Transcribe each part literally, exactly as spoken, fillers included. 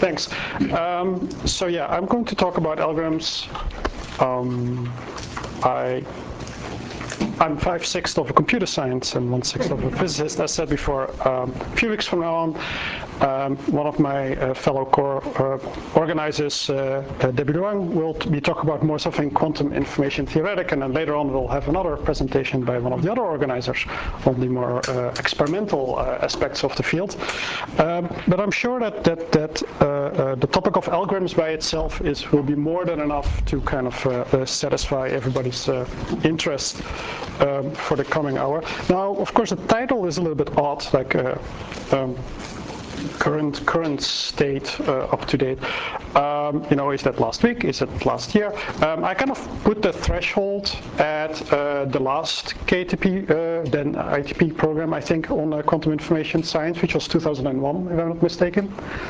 Thanks. Um, so yeah, I'm going to talk about algorithms. Um, I I'm five-sixths of a computer science and one-sixth of a physicist, as said before. Um, a few weeks from now on, um, one of my uh, fellow core uh, organizers, uh, uh, Debbie Duang, will be talking about more something quantum information theoretic, and then later on we'll have another presentation by one of the other organizers on the more uh, experimental uh, aspects of the field. Um, but I'm sure that that, that uh, uh, the topic of algorithms by itself is will be more than enough to kind of uh, uh, satisfy everybody's uh, interest Um, for the coming hour. Now, of course, the title is a little bit odd, like uh, um, current current state, uh, up to date. Um, you know, is that last week? Is it last year? Um, I kind of put the threshold at uh, the last K T P, uh, then I T P program, I think, on uh, quantum information science, which was two thousand one, if I'm not mistaken.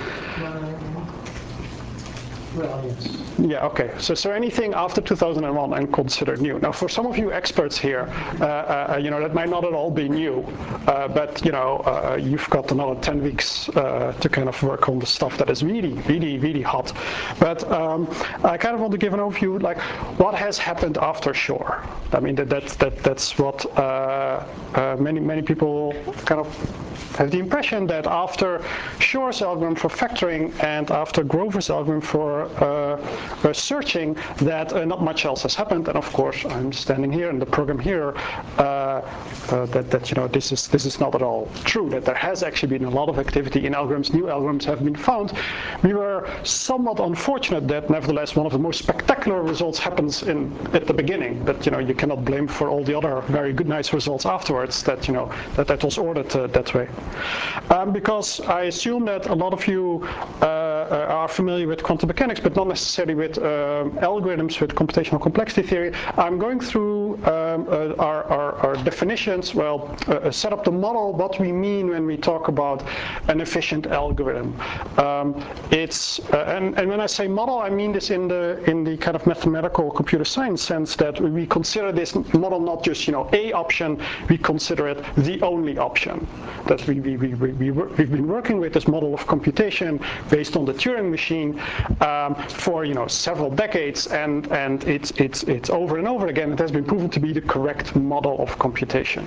Well, yes. Yeah, okay. So, so anything after two thousand one I'm considered new. Now, for some of you experts here, uh, uh, you know, that might not at all be new, uh, but, you know, uh, you've got another ten weeks uh, to kind of work on the stuff that is really, really, really hot. But um, I kind of want to give an overview, like, what has happened after Shor? I mean, that, that, that that's what uh, uh, many, many people kind of have the impression that after Shor's algorithm for factoring and after Grover's algorithm for uh, uh, searching, that uh, not much else has happened. And of course, I'm standing here in the program here, uh, uh, that, that you know this is this is not at all true. That there has actually been a lot of activity in algorithms. New algorithms have been found. We were somewhat unfortunate that nevertheless one of the most spectacular results happens in at the beginning. But you know you cannot blame for all the other very good, nice results afterwards. That you know that that was ordered uh, that way. Um, because I assume that a lot of you uh, are familiar with quantum mechanics, but not necessarily with uh, algorithms, with computational complexity theory. I'm going through um, uh, our, our, our definitions, well, uh, set up the model, what we mean when we talk about an efficient algorithm. Um, it's, uh, and, and when I say model, I mean this in the, in the kind of mathematical computer science sense, that we consider this model not just, you know, a option, we consider it the only option. That we, we, we, we, we've been working with this model of computation based on the Turing machine um, for you know several decades, and, and it's, it's, it's over and over again, it has been proven to be the correct model of computation.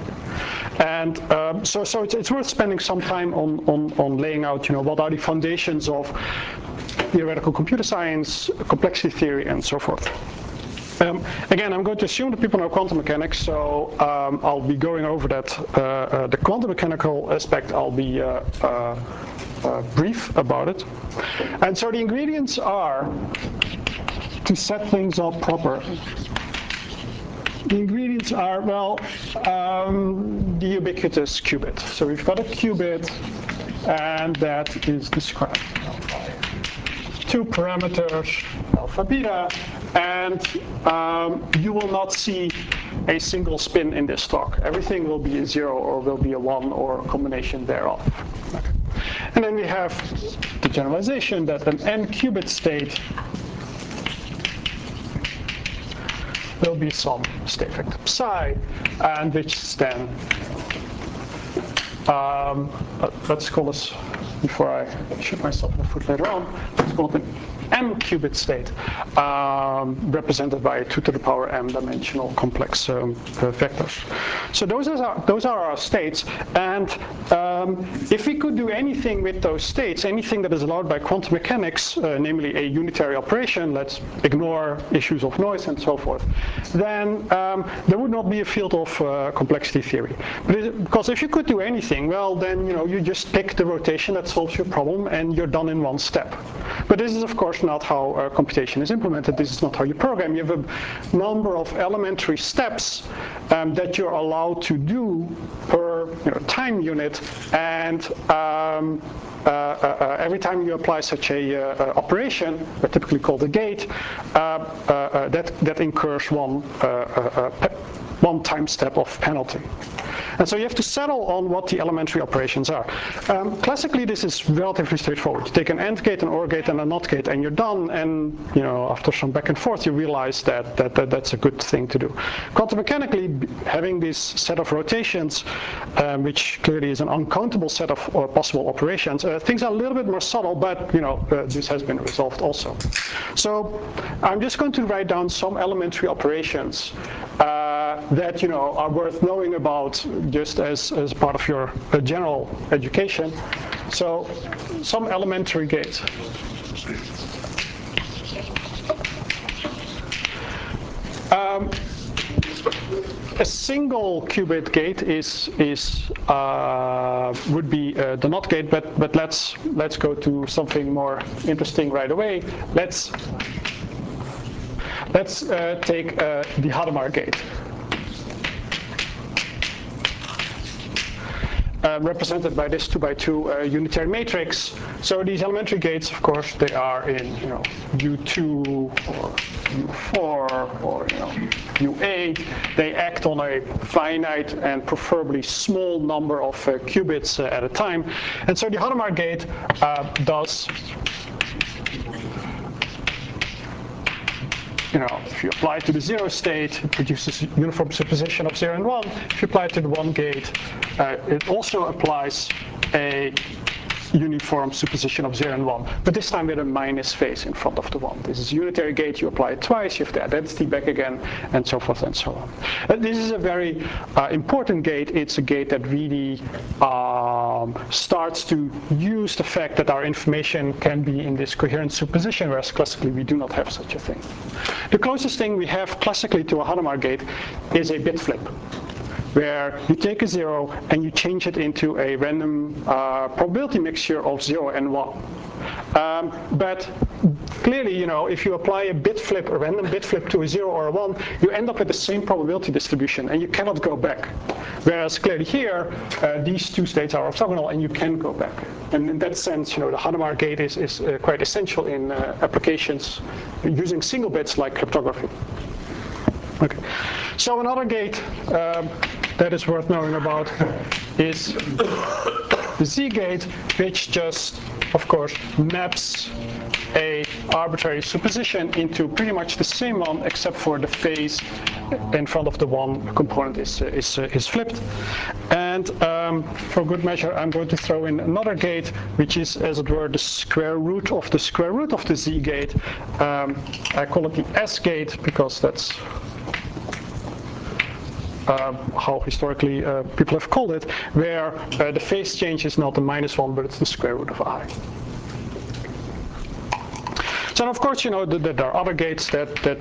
And um, so, so it's, it's worth spending some time on, on, on laying out, you know, what are the foundations of theoretical computer science, complexity theory, and so forth. Um, again, I'm going to assume that people know quantum mechanics, so um, I'll be going over that. Uh, uh, the quantum mechanical aspect, I'll be uh, uh, uh, brief about it. And so the ingredients are, to set things up proper, the ingredients are, well, um, the ubiquitous qubit. So we've got a qubit, and that is described by two parameters, alpha, beta, and um, you will not see a single spin in this talk. Everything will be a zero or will be a one or a combination thereof. Okay. And then we have the generalization that an n-qubit state will be some state vector psi, and which is then, um, let's call this, before I shoot myself in the foot later on, let's call it an m-qubit state, um, represented by two to the power m dimensional complex um, uh, vectors. So those are our, those are our states, and um, if we could do anything with those states, anything that is allowed by quantum mechanics, uh, namely a unitary operation, let's ignore issues of noise and so forth, then um, there would not be a field of uh, complexity theory. But it, because if you could do anything, well, then you know you just pick the rotation that solves your problem, and you're done in one step. But this is, of course, not how uh, computation is implemented. This is not how you program. You have a number of elementary steps um, that you're allowed to do per you know, time unit, and um, uh, uh, every time you apply such a uh, operation, uh, typically called a gate, uh, uh, uh, that that incurs one uh, uh, one time step of penalty. And so you have to settle on what the elementary operations are. Um, classically, this is relatively straightforward. You take an AND gate, an OR gate, and a NOT gate, and you're done. And you know, after some back and forth, you realize that, that, that that's a good thing to do. Quantum mechanically, having this set of rotations, um, which clearly is an uncountable set of uh, possible operations, uh, things are a little bit more subtle, but you know, uh, this has been resolved also. So I'm just going to write down some elementary operations uh, that you know are worth knowing about, just as, as part of your uh, general education. So some elementary gates. Um, a single qubit gate is is uh, would be uh, the NOT gate, but but let's let's go to something more interesting right away. Let's let's uh, take uh, the Hadamard gate. Uh, represented by this two by two uh, unitary matrix. So these elementary gates, of course, they are in you know U two or U four or you know U eight. They act on a finite and preferably small number of uh, qubits uh, at a time. And so the Hadamard gate uh, does. You know, if you apply it to the zero state, it produces a uniform superposition of zero and one. If you apply it to the one gate, uh, it also applies a uniform superposition of zero and one, but this time with a minus phase in front of the one. This is a unitary gate, you apply it twice, you have the identity back again, and so forth and so on. And this is a very uh, important gate. It's a gate that really um, starts to use the fact that our information can be in this coherent superposition, whereas classically we do not have such a thing. The closest thing we have classically to a Hadamard gate is a bit flip, where you take a zero and you change it into a random uh, probability mixture of zero and one. Um, but clearly, you know, if you apply a bit flip, a random bit flip to a zero or a one, you end up with the same probability distribution, and you cannot go back. Whereas clearly here, uh, these two states are orthogonal, and you can go back. And in that sense, you know, the Hadamard gate is, is uh, quite essential in uh, applications using single bits like cryptography. Okay, so another gate um, that is worth knowing about is the Z gate, which just, of course, maps a arbitrary superposition into pretty much the same one, except for the phase in front of the one component is is is flipped. And um, for good measure, I'm going to throw in another gate, which is, as it were, the square root of the square root of the Z gate. Um, I call it the S gate because that's Uh, how historically uh, people have called it, where uh, the phase change is not the minus one, but it's the square root of I. So of course, you know that, that there are other gates that that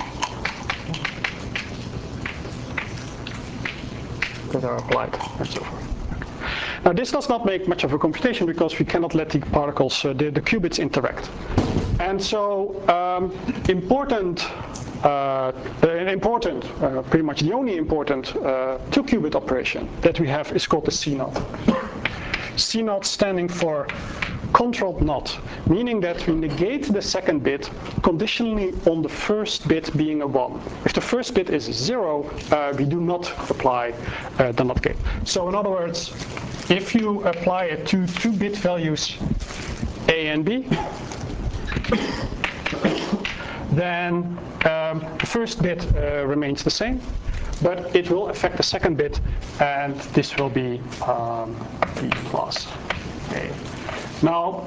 that are applied and so forth. Now this does not make much of a computation because we cannot let the particles, uh, the, the qubits, interact. And so um, important. Uh, an important, uh, pretty much the only important uh, two-qubit operation that we have is called the C naught. C naught standing for controlled NOT, meaning that we negate the second bit conditionally on the first bit being a one. If the first bit is zero, uh, we do not apply uh, the NOT gate. So in other words, if you apply it to two bit values A and B, then um, the first bit uh, remains the same, but it will affect the second bit, and this will be um, B plus A. Now,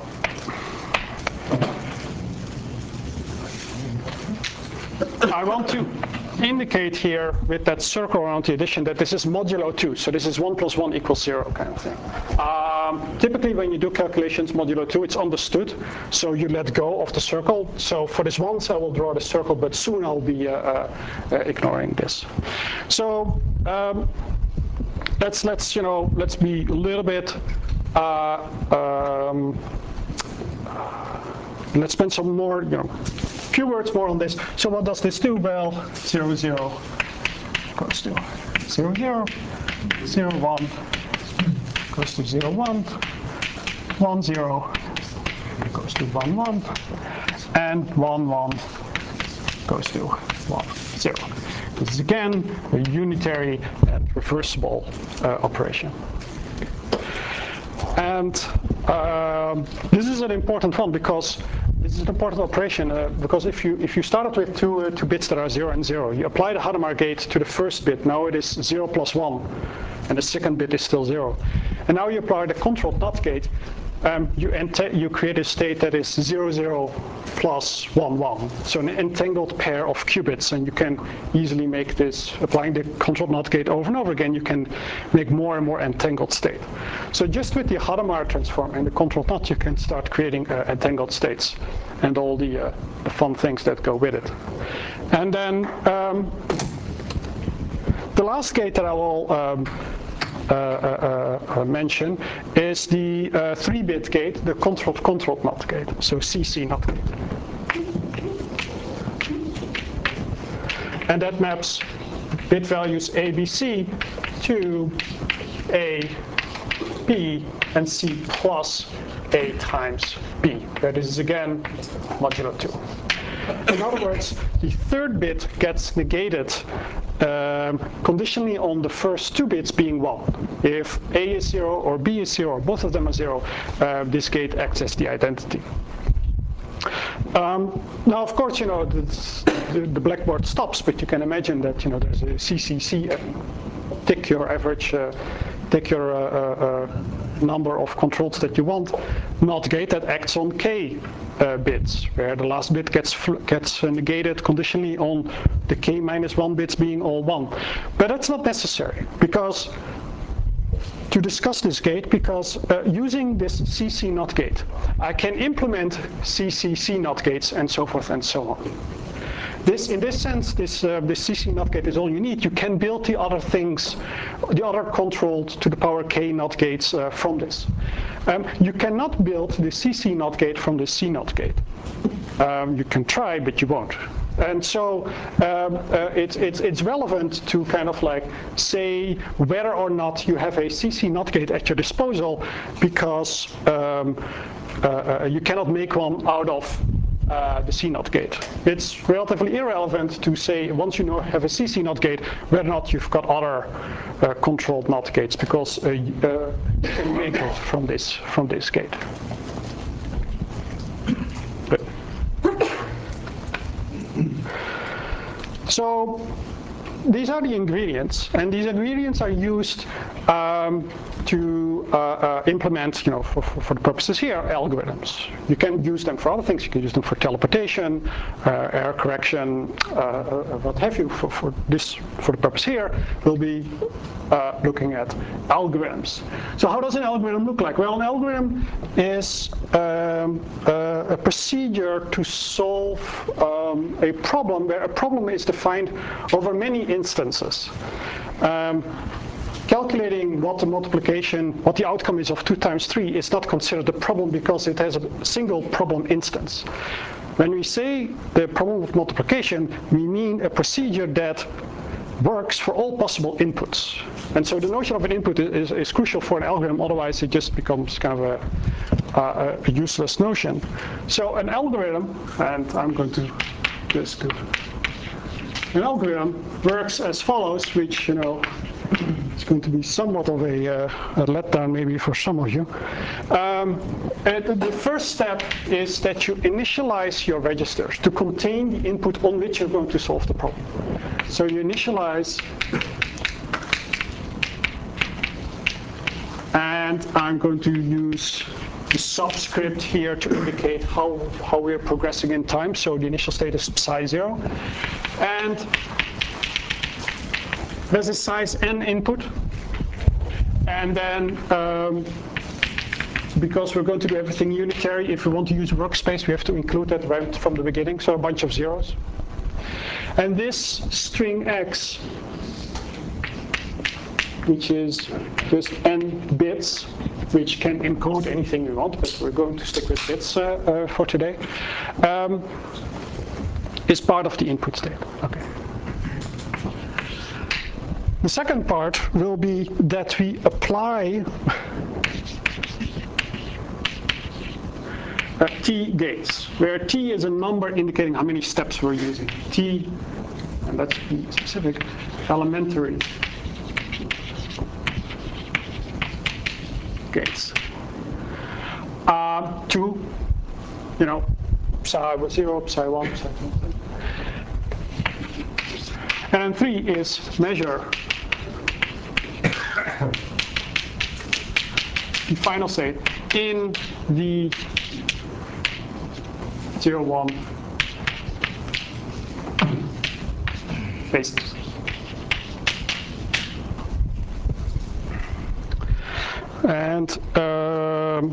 I want to indicate here with that circle around the addition that this is modulo two, so this is one plus one equals zero kind of thing. Um, typically when you do calculations modulo two, it's understood, so you let go of the circle. So for this once I will draw the circle, but soon I'll be uh, uh, ignoring this. So um, let's let's you know let's be a little bit uh, um, let's spend some more you know few words more on this. So what does this do? Well, zero zero goes to zero zero, zero one goes to zero one, one zero goes to one one, and one one goes to one zero. This is again a unitary and reversible uh, operation. And um, this is an important one because this is an important operation uh, because if you if you started with two uh, two bits that are zero and zero, you apply the Hadamard gate to the first bit. Now it is zero plus one, and the second bit is still zero. And now you apply the controlled NOT gate. Um, you, you create a state that is zero, zero plus one, one. So an entangled pair of qubits, and you can easily make this, applying the controlled NOT gate over and over again, you can make more and more entangled state. So just with the Hadamard transform and the controlled NOT, you can start creating uh, entangled states and all the, uh, the fun things that go with it. And then um, the last gate that I will um, Uh, uh, uh, mention is the uh, three-bit gate, the controlled controlled NOT gate, so C C NOT gate. And that maps bit values A, B, C to A, B, and C plus A times B. Where this is again modulo two. In other words, the third bit gets negated um, conditionally on the first two bits being one. If A is zero or B is zero or both of them are zero, uh, this gate acts as the identity. Um, now, of course, you know the, the blackboard stops, but you can imagine that you know there's a C C C. Uh, take your average, uh, take your uh, uh, number of controls that you want. NOT gate that acts on k uh, bits, where the last bit gets gets negated conditionally on the k minus one bits being all one. But that's not necessary because. To discuss this gate, because uh, using this C C NOT gate, I can implement C C C NOT gates and so forth and so on. This, in this sense, this, uh, this C C NOT gate is all you need. You can build the other things, the other controlled to the power k NOT gates uh, from this. Um, you cannot build the C C NOT gate from the C NOT gate. Um, you can try, but you won't. And so um, uh, it's, it's, it's relevant to kind of like say whether or not you have a C C NOT gate at your disposal, because um, uh, uh, you cannot make one out of uh, the C NOT gate. It's relatively irrelevant to say once you know have a C C NOT gate whether or not you've got other uh, controlled NOT gates, because uh, uh, you can make it from this from this gate. But, so these are the ingredients, and these ingredients are used um, to uh, uh, implement, you know, for, for, for the purposes here, algorithms. You can use them for other things. You can use them for teleportation, uh, error correction, uh, uh, what have you. For, for this, for the purpose here, we'll be uh, looking at algorithms. So how does an algorithm look like? Well, an algorithm is um, uh, a procedure to solve um, a problem where a problem is defined over many instances. Um, calculating what the multiplication, what the outcome is of two times three is not considered a problem because it has a single problem instance. When we say the problem of multiplication, we mean a procedure that works for all possible inputs. And so the notion of an input is, is crucial for an algorithm, otherwise it just becomes kind of a, a, a useless notion. So an algorithm, and I'm going to just do an algorithm works as follows, which, you know, it's going to be somewhat of a, uh, a letdown maybe for some of you. Um, and the first step is that you initialize your registers to contain the input on which you're going to solve the problem. So you initialize, and I'm going to use the subscript here to indicate how, how we're progressing in time. So the initial state is psi zero. And there's a size n input. And then, um, because we're going to do everything unitary, if we want to use workspace, we have to include that right from the beginning, so a bunch of zeros. And this string x, which is just n bits, which can encode anything we want, but we're going to stick with bits uh, uh, for today, um, is part of the input state. Okay. The second part will be that we apply uh, T gates, where T is a number indicating how many steps we're using. T, and let's be specific, elementary gates. Uh, to, you know, psi zero, psi one, psi two. And then three is measure the final state in the zero, one basis. And um,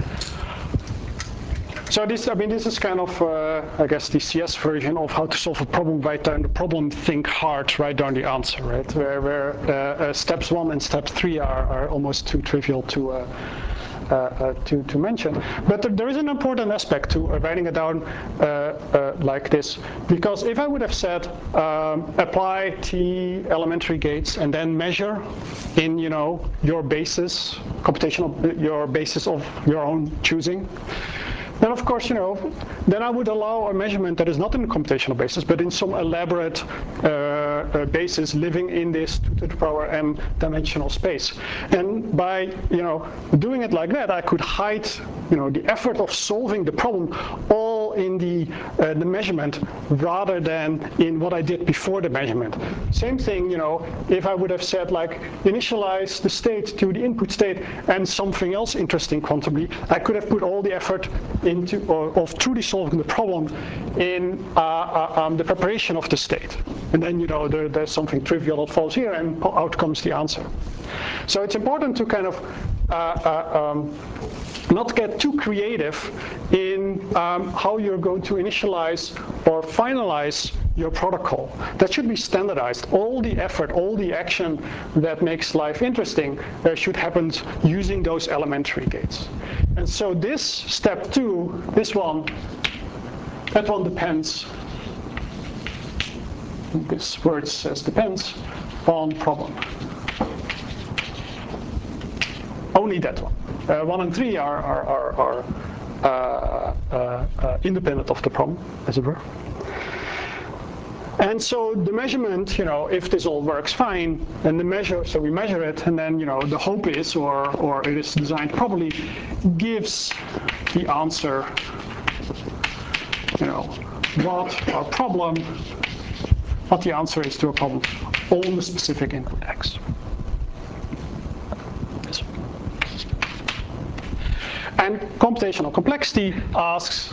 so this, I mean, this is kind of, uh, I guess, the C S version of how to solve a problem. Write down the problem, think hard, write down the answer, right? Where, where uh, uh, steps one and step three are, are almost too trivial to uh, uh, uh, to, to mention. But there, there is an important aspect to uh, writing it down uh, uh, like this, because if I would have said um, apply T elementary gates and then measure in, you know, your basis, computational, your basis of your own choosing, then of course, you know, then I would allow a measurement that is not in a computational basis, but in some elaborate uh, uh, basis living in this two to the power m dimensional space. And by, you know, doing it like that, I could hide, you know, the effort of solving the problem all in the, uh, the measurement rather than in what I did before the measurement. Same thing, you know, if I would have said like initialize the state to the input state and something else interesting quantumly, I could have put all the effort into or of truly solving the problem in uh, uh, um, the preparation of the state. And then, you know, there, there's something trivial that falls here and out comes the answer. So it's important to kind of uh, uh, um, not get too creative in um, how you're going to initialize or finalize your protocol. That should be standardized. All the effort, all the action that makes life interesting uh, should happen using those elementary gates. And so this step two, this one, that one depends, this word says depends on problem. Only that one. Uh, one and three are, are, are, are uh, uh, uh, independent of the problem, as it were. And so the measurement, you know, if this all works fine, and the measure, so we measure it, and then, you know, the hope is, or, or it is designed properly, gives the answer, you know, what our problem, what the answer is to a problem on the specific input X. Yes. And computational complexity asks,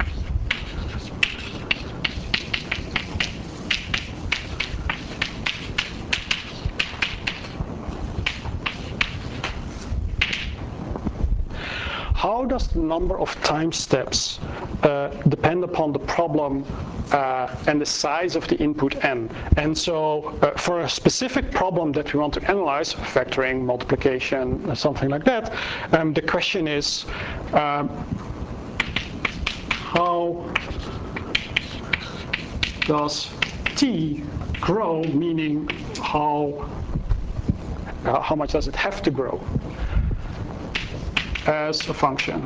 how does the number of time steps uh, depend upon the problem uh, and the size of the input n? And so uh, for a specific problem that we want to analyze, factoring, multiplication, something like that, um, the question is, um, how does t grow, meaning how, uh, how much does it have to grow as a function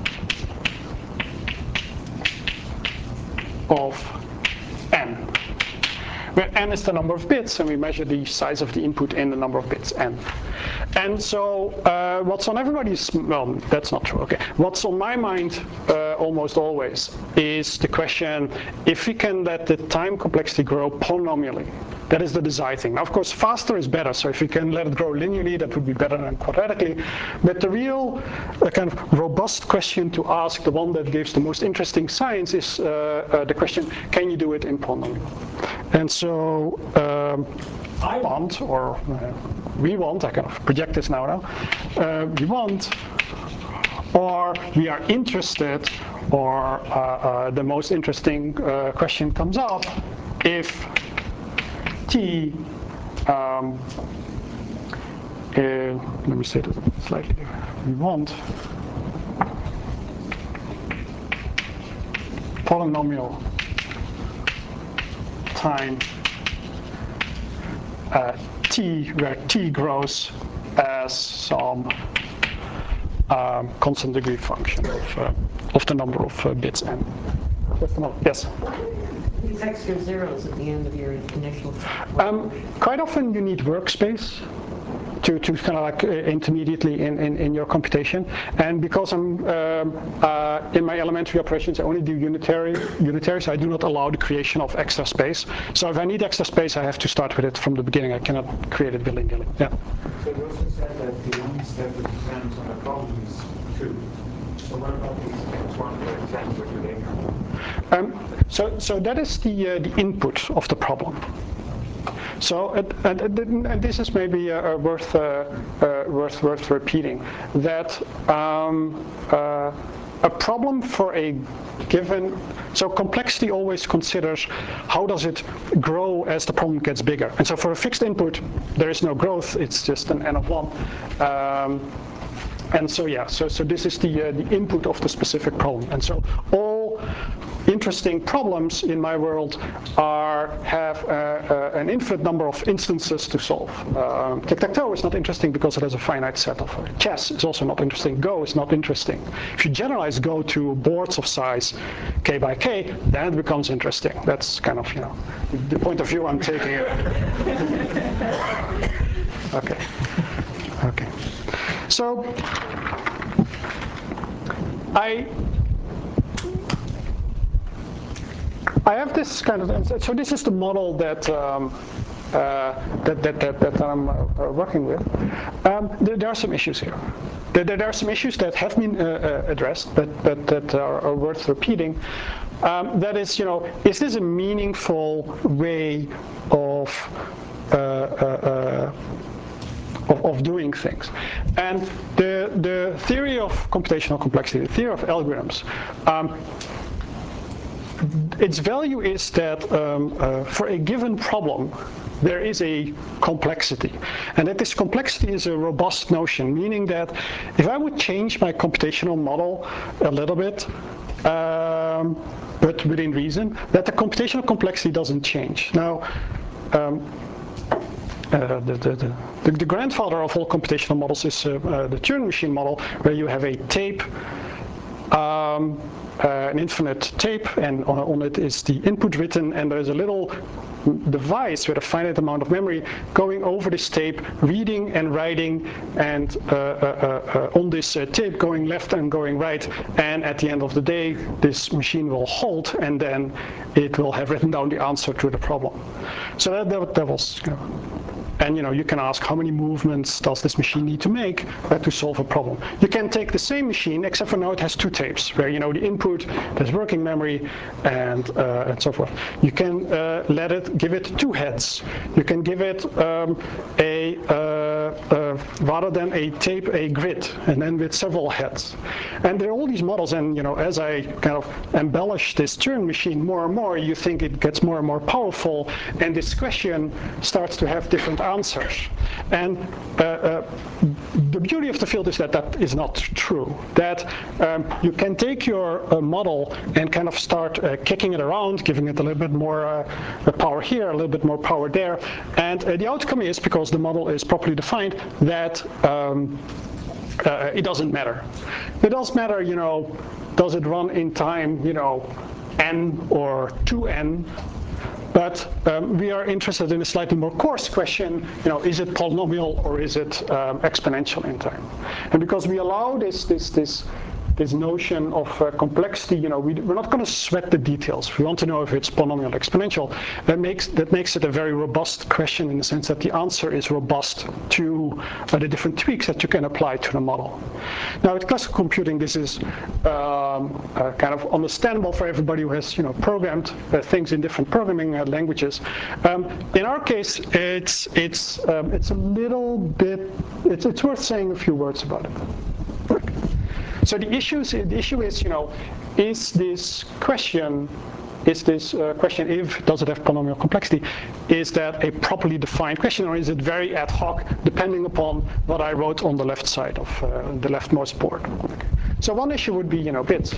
of n, where n is the number of bits, and we measure the size of the input in the number of bits n. And so uh, what's on everybody's, well, that's not true, okay. What's on my mind uh, almost always is the question, if we can let the time complexity grow polynomially. That is the desired thing. Now, of course, faster is better, so if we can let it grow linearly, that would be better than quadratically. But the real uh, kind of robust question to ask, the one that gives the most interesting science, is uh, uh, the question, can you do it in polynomial? And so um, I want, or uh, we want, I kind of project this now, now uh, we want, or we are interested, or uh, uh, the most interesting uh, question comes up, if T, um, uh, let me say that slightly, we want polynomial time uh, T, where T grows as some um, constant degree function of, uh, of the number of uh, bits n. Yes? These extra zeros at the end of your conditional. Um, quite often you need workspace to, to kind of like uh, intermediately in, in, in your computation. And because I'm um, uh, in my elementary operations, I only do unitary, unitary, so I do not allow the creation of extra space. So if I need extra space, I have to start with it from the beginning. I cannot create it willy-nilly. Yeah. So you also said that the only step that depends on the problem is two. So what about these x one to x n? Where do they come? Um, so, so that is the uh, the input of the problem. So, uh, and, and this is maybe uh, worth uh, uh, worth worth repeating that um, uh, a problem for a given. So complexity always considers how does it grow as the problem gets bigger. And so for a fixed input, there is no growth. It's just an n of one. Um, And so yeah, so so this is the uh, the input of the specific problem, and so all interesting problems in my world are have uh, uh, an infinite number of instances to solve. Um, Tic-tac-toe is not interesting because it has a finite set of. Uh, chess is also not interesting. Go is not interesting. If you generalize Go to boards of size k by k, then it becomes interesting. That's kind of you know the point of view I'm taking. Okay. Okay. So I I have this kind of so this is the model that um, uh, that, that that that I'm uh, working with. Um, there, there are some issues here. There, there are some issues that have been uh, uh, addressed, but but that are, are worth repeating. Um, that is, you know, is this a meaningful way of uh, uh, uh, Of, of doing things? And the, the theory of computational complexity, the theory of algorithms, um, its value is that um, uh, for a given problem, there is a complexity. And that this complexity is a robust notion, meaning that if I would change my computational model a little bit, um, but within reason, that the computational complexity doesn't change. Now, um, Uh, the, the, the, the grandfather of all computational models is uh, uh, the Turing machine model, where you have a tape, um, uh, an infinite tape, and on, on it is the input written, and there's a little device with a finite amount of memory going over this tape, reading and writing, and uh, uh, uh, on this uh, tape going left and going right, and at the end of the day, this machine will halt, and then it will have written down the answer to the problem. So that, that, that was, you know, and you know, you can ask how many movements does this machine need to make uh, to solve a problem. You can take the same machine, except for now it has two tapes, where you know the input, there's working memory, and uh, and so forth. You can uh, let it give it two heads. You can give it um, a uh, uh, rather than a tape, a grid, and then with several heads. And there are all these models, and you know, as I kind of embellish this Turing machine more and more, you think it gets more and more powerful, and this question starts to have different answers. And uh, uh, the beauty of the field is that that is not true. That um, you can take your uh, model and kind of start uh, kicking it around, giving it a little bit more uh, power here, a little bit more power there. And uh, the outcome is, because the model is properly defined, that um, uh, it doesn't matter. It does matter, you know, does it run in time, you know, n or two n? But um, we are interested in a slightly more coarse question, you know, is it polynomial or is it um, exponential in time? And because we allow this, this, this, this notion of uh, complexity, you know, we, we're not going to sweat the details. We want to know if it's polynomial or exponential. That makes, that makes it a very robust question in the sense that the answer is robust to uh, the different tweaks that you can apply to the model. Now, with classical computing, this is um, uh, kind of understandable for everybody who has, you know, programmed uh, things in different programming uh, languages. Um, in our case, it's it's um, it's a little bit. It's it's worth saying a few words about it. So the issues, the issue is, you know, is this question, is this uh, question, if does it have polynomial complexity, is that a properly defined question, or is it very ad hoc, depending upon what I wrote on the left side of uh, the leftmost board? Okay. So one issue would be, you know, bits.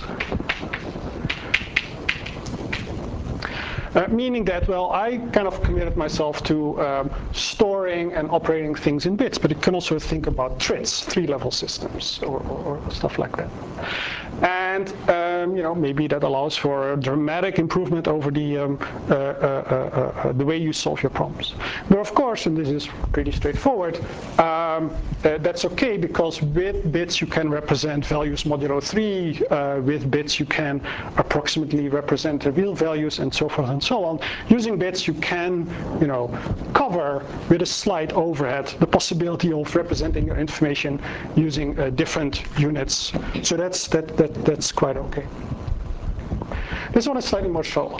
Uh, meaning that, well, I kind of committed myself to um, storing and operating things in bits, but it can also think about trits, three-level systems, or, or, or stuff like that. And uh, um, you know, maybe that allows for a dramatic improvement over the um, uh, uh, uh, uh, the way you solve your problems. But of course, and this is pretty straightforward, um, uh, that's okay, because with bits you can represent values modulo three, uh, with bits you can approximately represent the real values, and so forth and so on. Using bits you can, you know, cover with a slight overhead the possibility of representing your information using uh, different units. So that's that that that's quite okay. This one is slightly more subtle.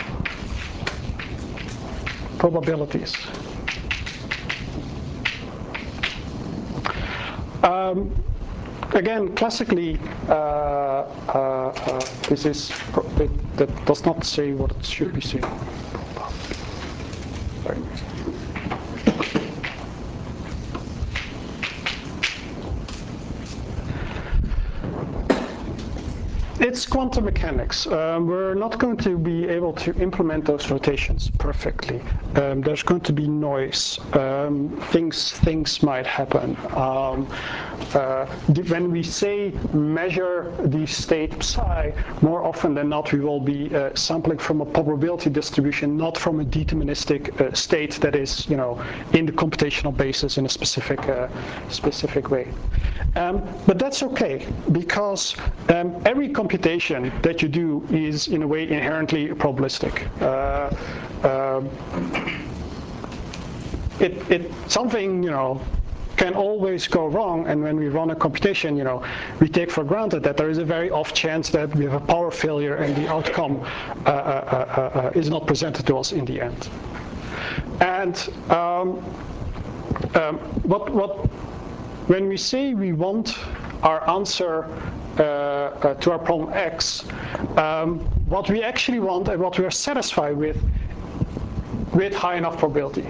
Probabilities. Um, again, classically, uh, uh, uh, this is it, that does not say what it should be saying. Sorry. It's quantum mechanics. Um, we're not going to be able to implement those rotations perfectly. Um, there's going to be noise. Um, things things might happen. Um, uh, when we say measure the state psi, more often than not, we will be uh, sampling from a probability distribution, not from a deterministic uh, state that is, you know, in the computational basis in a specific uh, specific way. Um, but that's okay, because um, every computation that you do is in a way inherently probabilistic. Uh, uh, it, it something, you know, can always go wrong, and when we run a computation, you know, we take for granted that there is a very off chance that we have a power failure and the outcome uh, uh, uh, uh, is not presented to us in the end. And um, um, what what. When we say we want our answer uh, uh, to our problem X, um, what we actually want and what we are satisfied with, with high enough probability.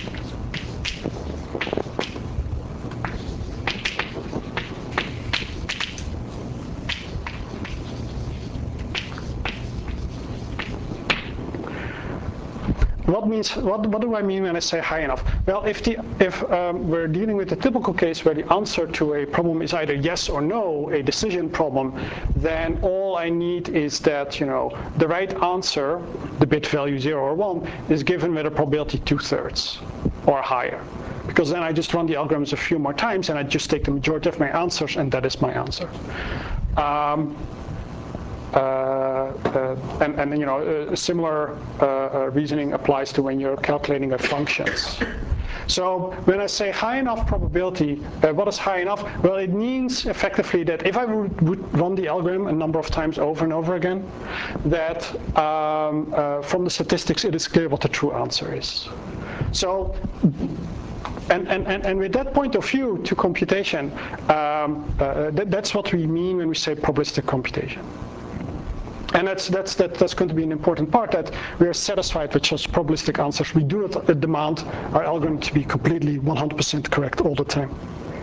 What means? What, what do I mean when I say high enough? Well, if the if um, we're dealing with a typical case where the answer to a problem is either yes or no, a decision problem, then all I need is that, you know, the right answer, the bit value zero or one, is given with a probability two-thirds or higher. Because then I just run the algorithms a few more times and I just take the majority of my answers, and that is my answer. Um, Uh, uh, and, and you know, uh, similar uh, uh, reasoning applies to when you're calculating a functions. So when I say high enough probability, uh, what is high enough? Well, it means effectively that if I would, would run the algorithm a number of times over and over again, that um, uh, from the statistics it is clear what the true answer is. So. And, and, and with that point of view to computation, um, uh, that, that's what we mean when we say probabilistic computation. And that's, that's, that, that's going to be an important part, that we are satisfied with just probabilistic answers. We do not demand our algorithm to be completely one hundred percent correct all the time.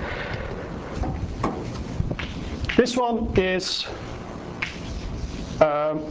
This one is um,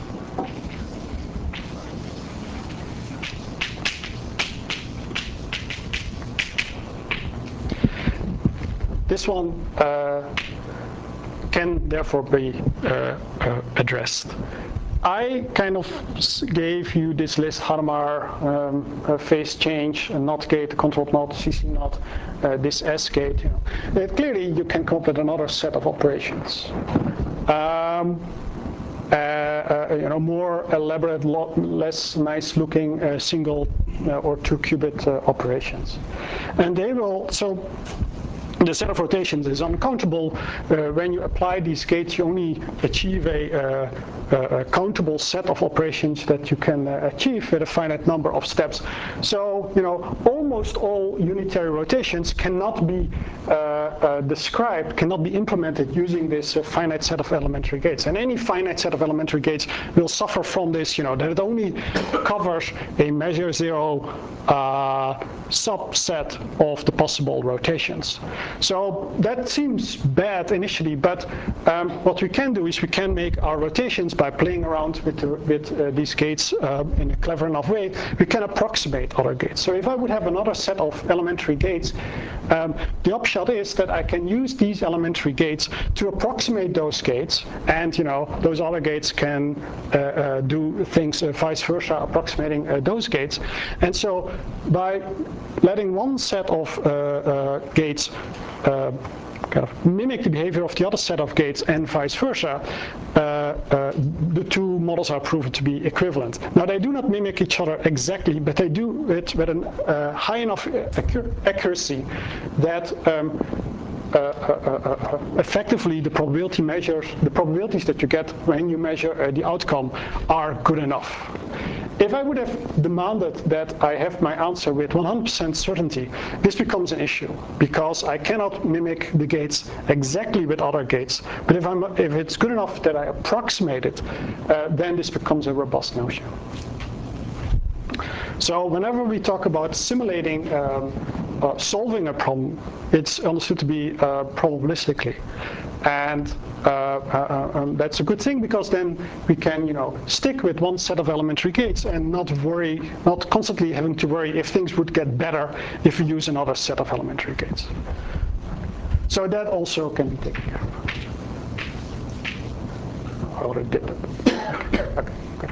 this one uh, can therefore be uh, uh, addressed. I kind of gave you this list: Hadamard, um, uh, phase change, a NOT gate, controlled NOT, C C NOT, uh, this S gate. You know. Uh, clearly, you can come up with another set of operations. Um, uh, uh, you know, more elaborate, less nice-looking uh, single uh, or two-qubit uh, operations, and they will so. The set of rotations is uncountable. Uh, when you apply these gates, you only achieve a, uh, a countable set of operations that you can uh, achieve with a finite number of steps. So, you know, almost all unitary rotations cannot be uh, uh, described, cannot be implemented using this uh, finite set of elementary gates. And any finite set of elementary gates will suffer from this, you know, that it only covers a measure zero uh, subset of the possible rotations. So that seems bad initially, but um, what we can do is we can make our rotations by playing around with, the, with uh, these gates uh, in a clever enough way, we can approximate other gates. So if I would have another set of elementary gates, um, the upshot is that I can use these elementary gates to approximate those gates, and you know those other gates can uh, uh, do things uh, vice versa, approximating uh, those gates. And so by letting one set of uh, uh, gates uh, kind of mimic the behavior of the other set of gates and vice versa, uh, uh, the two models are proven to be equivalent. Now they do not mimic each other exactly, but they do it with a uh, high enough accuracy that um, Uh, uh, uh, uh, effectively the probability measures, the probabilities that you get when you measure uh, the outcome are good enough. If I would have demanded that I have my answer with one hundred percent certainty, this becomes an issue because I cannot mimic the gates exactly with other gates. But if, I'm, if it's good enough that I approximate it, uh, then this becomes a robust notion. So whenever we talk about simulating um, uh, solving a problem, it's understood to be uh, probabilistically, and uh, uh, um, that's a good thing because then we can, you know, stick with one set of elementary gates and not worry, not constantly having to worry if things would get better if we use another set of elementary gates. So that also can be taken care of. I already did that. Okay, good.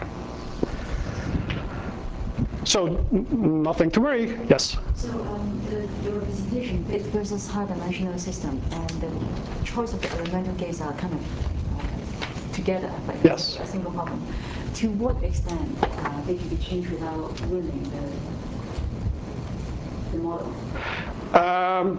So nothing to worry. Yes. So um, the, the representation bit versus high-dimensional system and the choice of the elemental gates are kind of uh, together, but yes. It's a single problem. To what extent uh, they can be changed without ruining the the model? Um,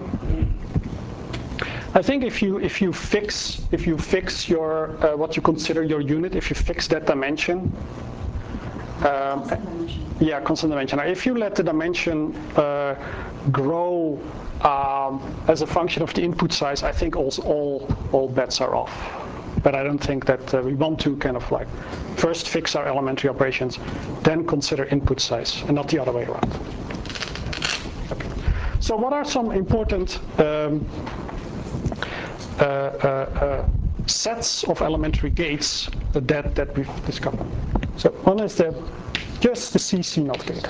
I think if you if you fix if you fix your uh, what you consider your unit, if you fix that dimension. Um, Constant dimension. Yeah, constant dimension. Now, if you let the dimension uh, grow um, as a function of the input size, I think all all all bets are off. But I don't think that uh, we want to kind of like first fix our elementary operations, then consider input size, and not the other way around. Okay. So, what are some important um, uh, uh, uh, sets of elementary gates that that we've discovered? So one is the just the C C not gate.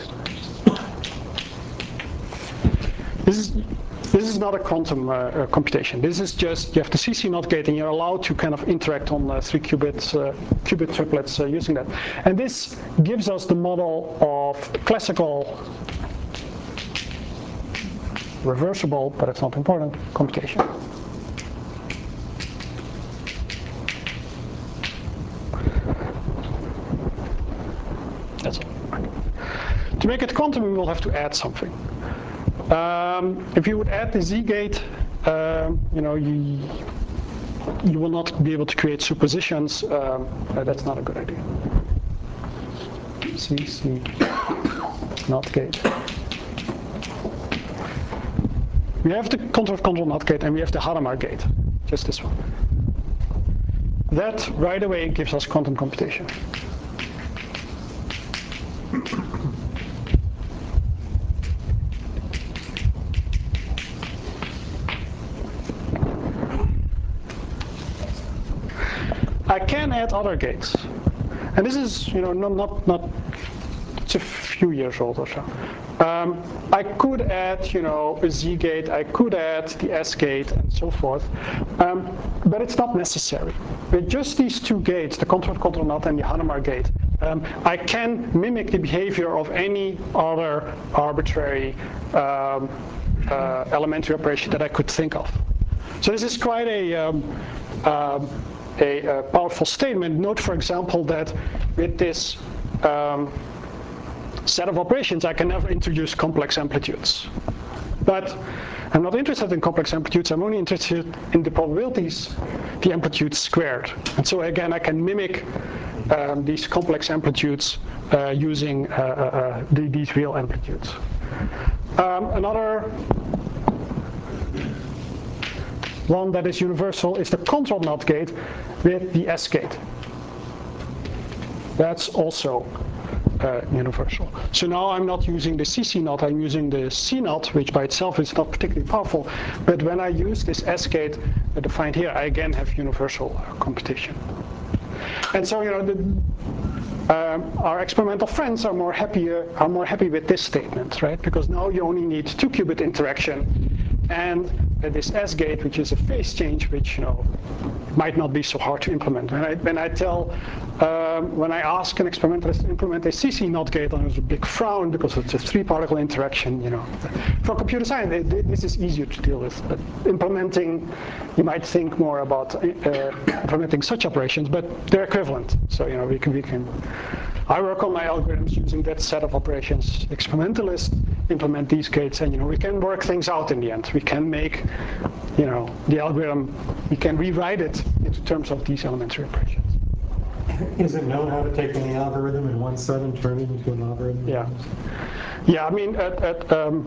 This is this is not a quantum uh, uh, computation. This is just you have the C C not gate and you're allowed to kind of interact on uh, three qubits uh, qubit triplets uh, using that. And this gives us the model of classical reversible, but it's not important, computation. That's all. To make it quantum, we will have to add something. Um, if you would add the Z gate, um, you know, you you will not be able to create superpositions. Um, uh, that's not a good idea. C C not gate. We have the control of control not gate, and we have the Hadamard gate. Just this one. That right away gives us quantum computation. I can add other gates, and this is, you know, not not not. It's a few years old or so. Um, I could add, you know, a Z gate. I could add the S gate and so forth, um, but it's not necessary. With just these two gates, the control control not and the Hadamard gate, um, I can mimic the behavior of any other arbitrary um, uh, elementary operation that I could think of. So this is quite a um, um, A, a powerful statement. Note, for example, that with this um, set of operations, I can never introduce complex amplitudes. But I'm not interested in complex amplitudes. I'm only interested in the probabilities, the amplitudes squared. And so again, I can mimic um, these complex amplitudes uh, using uh, uh, the, these real amplitudes. Um, another one that is universal is the control not gate with the S gate. That's also uh, universal. So now I'm not using the C C not, I'm using the C not, which by itself is not particularly powerful. But when I use this S gate uh, defined here, I again have universal uh, computation. And so, you know, the, um, our experimental friends are more happier, are more happy with this statement, right? Because now you only need two qubit interaction, and uh, this S gate, which is a phase change, which you know might not be so hard to implement. When I when I tell, um, when I ask an experimentalist to implement a C C NOT gate, there's a big frown because it's a three-particle interaction. You know, for computer science, it, it, this is easier to deal with. But implementing, you might think more about uh, implementing such operations, but they're equivalent. So you know, we can we can. I work on my algorithms using that set of operations. Experimentalists implement these gates, and you know we can work things out in the end. We can make, you know, the algorithm. We can rewrite it into terms of these elementary operations. Is it known how to take any algorithm in one set and turn it into an algorithm? Yeah, yeah. I mean, at, at, um,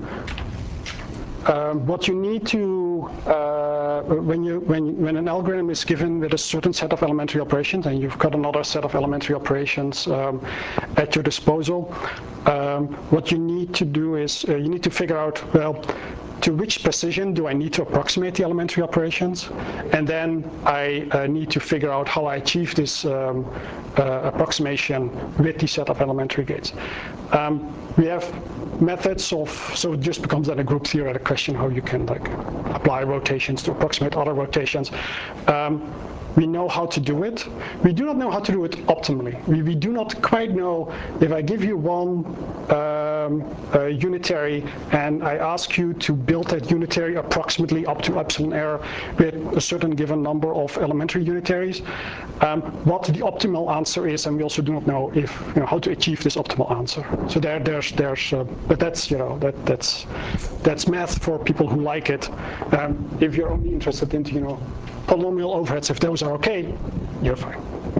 um, what you need to uh, when you when when an algorithm is given with a certain set of elementary operations, and you've got another set of elementary operations um, at your disposal, um, what you need to do is uh, you need to figure out, well, to which precision do I need to approximate the elementary operations, and then I uh, need to figure out how I achieve this um, uh, approximation with the set of elementary gates. Um, we have methods of, so it just becomes then a group theoretic question how you can like apply rotations to approximate other rotations. Um, We know how to do it. We do not know how to do it optimally. We, we do not quite know if I give you one um, uh, unitary and I ask you to build that unitary approximately up to epsilon error with a certain given number of elementary unitaries, um, what the optimal answer is, and we also do not know if you know how to achieve this optimal answer. So there, there's, there's, uh, but that's you know that that's that's math for people who like it. Um, if you're only interested in you know. polynomial overheads, if those are okay, you're fine.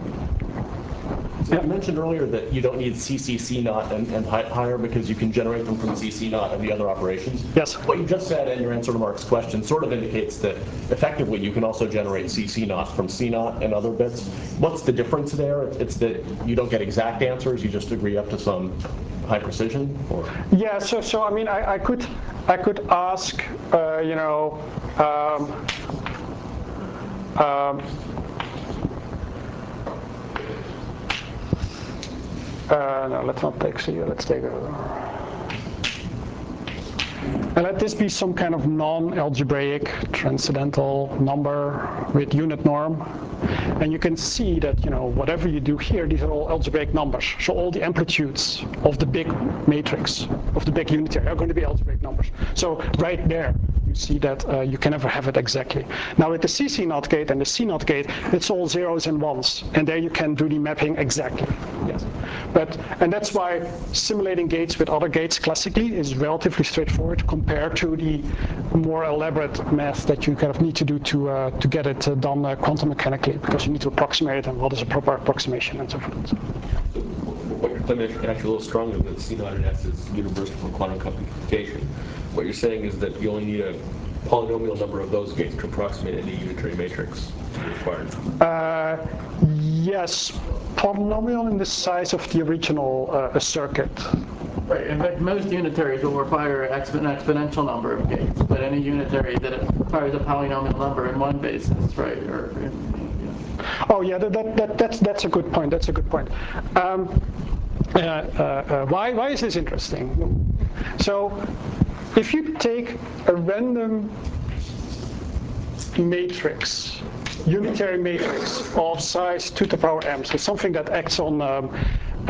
So you mentioned earlier that you don't need C C C naught and, and higher because you can generate them from C C naught and the other operations. Yes. What you just said in your answer to Mark's question sort of indicates that effectively you can also generate C C naught from C naught and other bits. What's the difference there? It's that you don't get exact answers, you just agree up to some high precision? Or? Yeah, so so I mean I, I could I could ask uh, you know um, Um, uh, no, let's not take C. Let's take a. And let this be some kind of non-algebraic transcendental number with unit norm. And you can see that, you know, whatever you do here, these are all algebraic numbers. So all the amplitudes of the big matrix, of the big unitary, are going to be algebraic numbers. So right there, you see that uh, you can never have it exactly. Now with the C C NOT gate and the C NOT gate, it's all zeros and ones. And there you can do the mapping exactly. Yes. But, and that's why simulating gates with other gates classically is relatively straightforward compared to the more elaborate math that you kind of need to do to uh, to get it uh, done uh, quantum mechanically, because you need to approximate it and what is a proper approximation and so forth. So what you're claiming is actually a little stronger than C naught and S is universal for quantum computation. What you're saying is that you only need a polynomial number of those gates to approximate any unitary matrix required. Uh, yes, polynomial in the size of the original uh, circuit. Right. In fact, most unitaries will require an exponential number of gates, but any unitary that requires a polynomial number in one basis, right? Or in, yeah. Oh yeah, that, that, that that's that's a good point. That's a good point. Um, uh, uh, uh, why why is this interesting? So, if you take a random matrix, unitary matrix of size two to the power m, so something that acts on um, uh,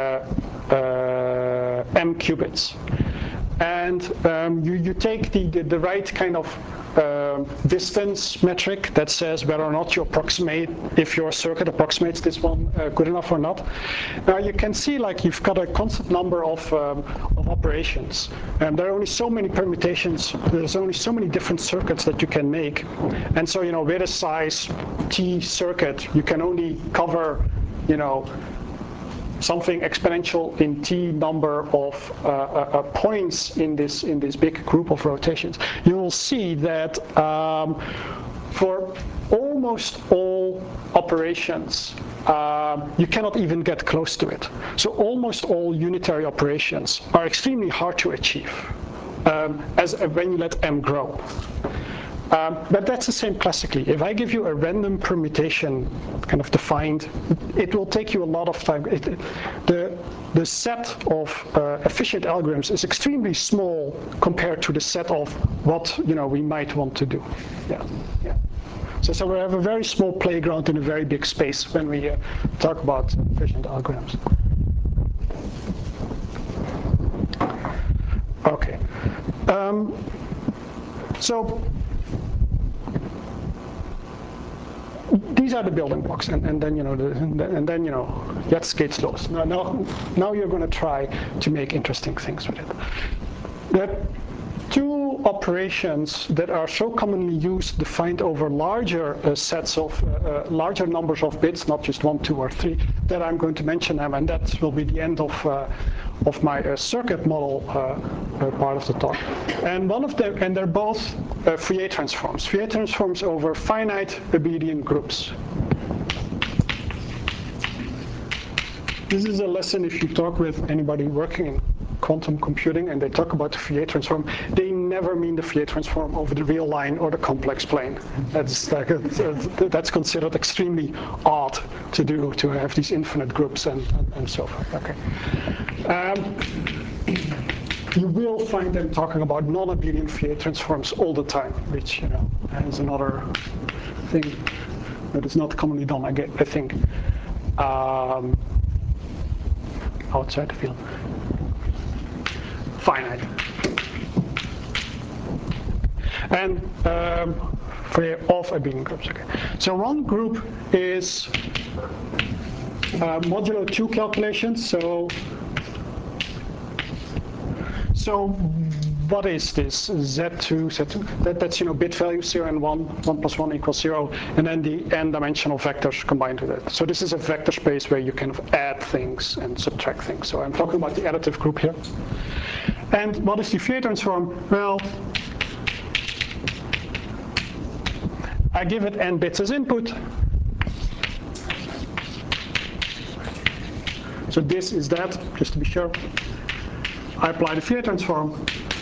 uh, m qubits, and um, you, you take the, the, the right kind of uh, distance metric that says whether or not you approximate, if your circuit approximates this one uh, good enough or not. Now you can see like you've got a constant number of, um, of operations, and there are only so many permutations, there's only so many different circuits that you can make, and so you know with a size T circuit you can only cover you know something exponential in T number of uh, uh, points in this in this big group of rotations. You will see that um, for almost all operations, uh, you cannot even get close to it. So almost all unitary operations are extremely hard to achieve um, as uh, when you let m grow. Um, but that's the same classically. If I give you a random permutation kind of defined, it will take you a lot of time. It, the, the set of uh, efficient algorithms is extremely small compared to the set of what you know we might want to do. Yeah, yeah. So, so we have a very small playground in a very big space when we uh, talk about efficient algorithms. Okay. Um, so these are the building blocks, and, and then you know, the, and then you know, jetzt geht's los. Now, now, now you're going to try to make interesting things with it. There are two operations that are so commonly used, defined over larger uh, sets of uh, uh, larger numbers of bits, not just one, two, or three, that I'm going to mention them, and that will be the end of uh, of my uh, circuit model uh, uh, part of the talk. And one of them, and they're both uh, Fourier transforms. Fourier transforms over finite abelian groups. This is a lesson if you talk with anybody working in quantum computing and they talk about the Fourier transform, they never mean the Fourier transform over the real line or the complex plane. That's like a, that's considered extremely odd to do, to have these infinite groups and, and, and so forth. Okay. Um, you will find them talking about non-abelian Fourier transforms all the time, which you know is another thing that is not commonly done. I, get, I think. Um, outside the field. Finite. And um, for of abelian groups. Okay. So one group is uh, modulo two calculations. So, so what is this Z two, Z two? That, that's you know bit value zero and one, one plus one equals zero, and then the n-dimensional vectors combined with it. So this is a vector space where you kind of add things and subtract things. So I'm talking about the additive group here. And what is the Fourier transform? Well, I give it n bits as input. So this is that, just to be sure. I apply the Fourier transform.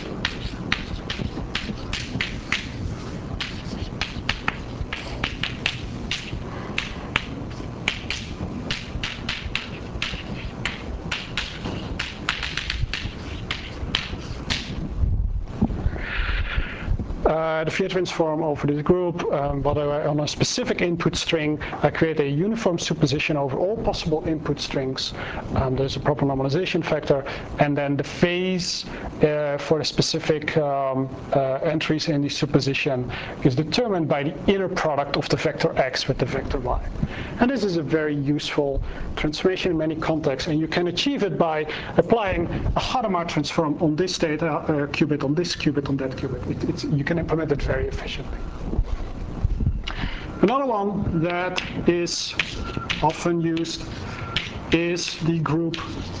Uh, the Fourier transform over this group, um, but I, on a specific input string, I create a uniform superposition over all possible input strings. Um, there's a proper normalization factor, and then the phase uh, for the specific um, uh, entries in the superposition is determined by the inner product of the vector x with the vector y. And this is a very useful transformation in many contexts, and you can achieve it by applying a Hadamard transform on this data uh, qubit, on this qubit, on that qubit. It, it's, you can implement it very efficiently. Another one that is often used is the group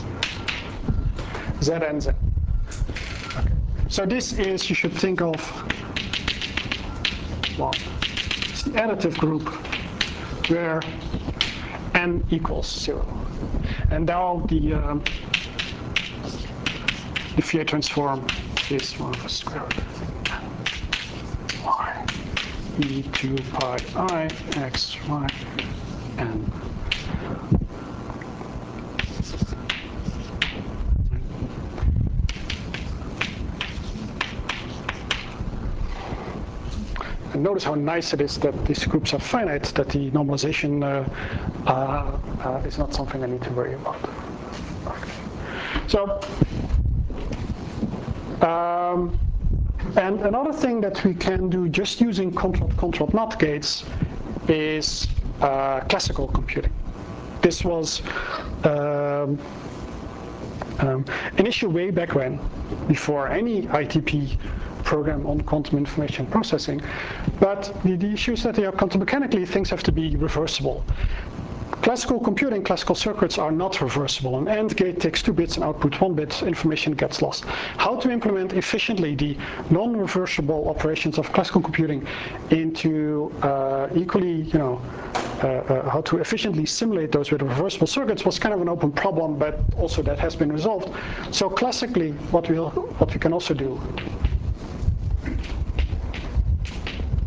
Z N Z. Okay. So this is, you should think of, well, it's the additive group where n equals zero. And now the, um, the Fourier transform is one of a square root y e two pi I x y n. And notice how nice it is that these groups are finite, that the normalization uh, uh, uh, is not something I need to worry about. Okay. So, um, and another thing that we can do just using controlled controlled NOT gates is uh, classical computing. This was um, um, an issue way back when, before any I T P program on quantum information processing. But the, the issue is that they are quantum mechanically, things have to be reversible. Classical computing, classical circuits are not reversible. An AND gate takes two bits and outputs one bit, information gets lost. How to implement efficiently the non-reversible operations of classical computing into uh, equally, you know, uh, uh, how to efficiently simulate those with reversible circuits was kind of an open problem, but also that has been resolved. So classically, what we what we can also do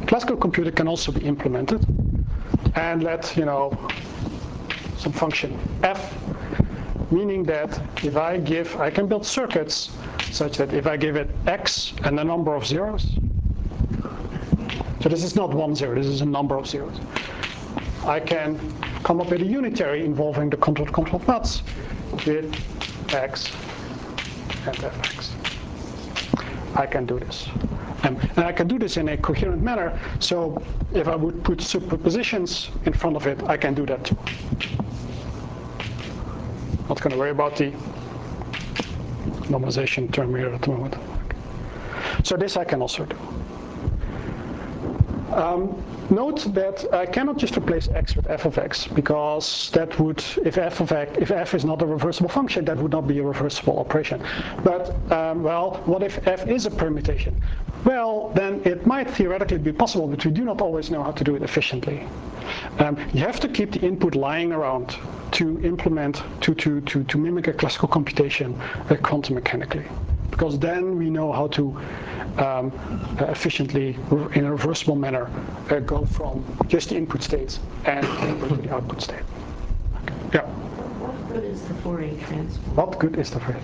classical computer can also be implemented and let, you know, some function f, meaning that if I give, I can build circuits such that if I give it x and a number of zeros, so this is not one zero, this is a number of zeros, I can come up with a unitary involving the controlled controlled nuts with x and fx. I can do this. Um, and I can do this in a coherent manner, so if I would put superpositions in front of it, I can do that too. Not going to worry about the normalization term here at the moment. So this I can also do. Um, note that I cannot just replace x with f of x, because that would, if f of x, if f is not a reversible function, that would not be a reversible operation. But um, well, what if f is a permutation? Well, then it might theoretically be possible, but we do not always know how to do it efficiently. Um, you have to keep the input lying around to implement, to to to to mimic a classical computation uh, quantum mechanically, because then we know how to um, uh, efficiently, in a reversible manner, uh, go from just the input states and to the output state. Okay. Yeah. What good is the Fourier transform? What good is the Fourier?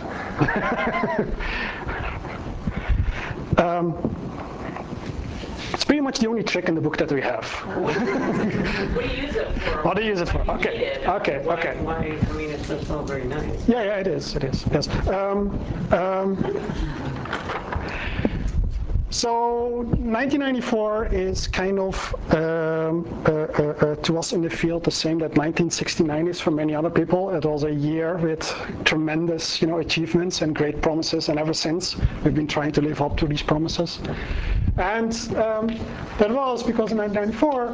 um, It's pretty much the only trick in the book that we have. What do you use it for? What do you use it for? Why do you Okay. need it? Okay. Why, Okay. Why? I mean, it's, it's all very nice. Yeah, yeah, it is. It is. Yes. Um, um, so nineteen ninety-four is kind of um, uh, uh, uh, to us in the field the same that nineteen sixty-nine is for many other people. It was a year with tremendous, you know, achievements and great promises, and ever since we've been trying to live up to these promises. And um, that was because in nineteen ninety-four,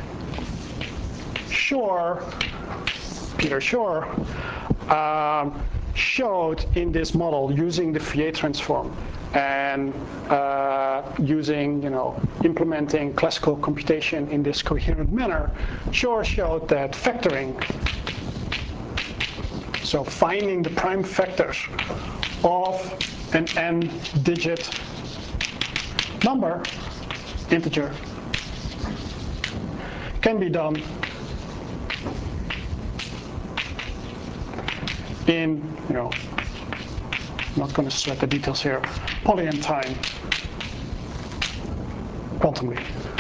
Shor, Peter Shor, um, showed in this model using the Fourier transform and uh, using, you know, implementing classical computation in this coherent manner, Shor showed that factoring, so finding the prime factors of an n-digit number, integer, can be done in, you know, I'm not going to sweat the details here, poly n time quantumly.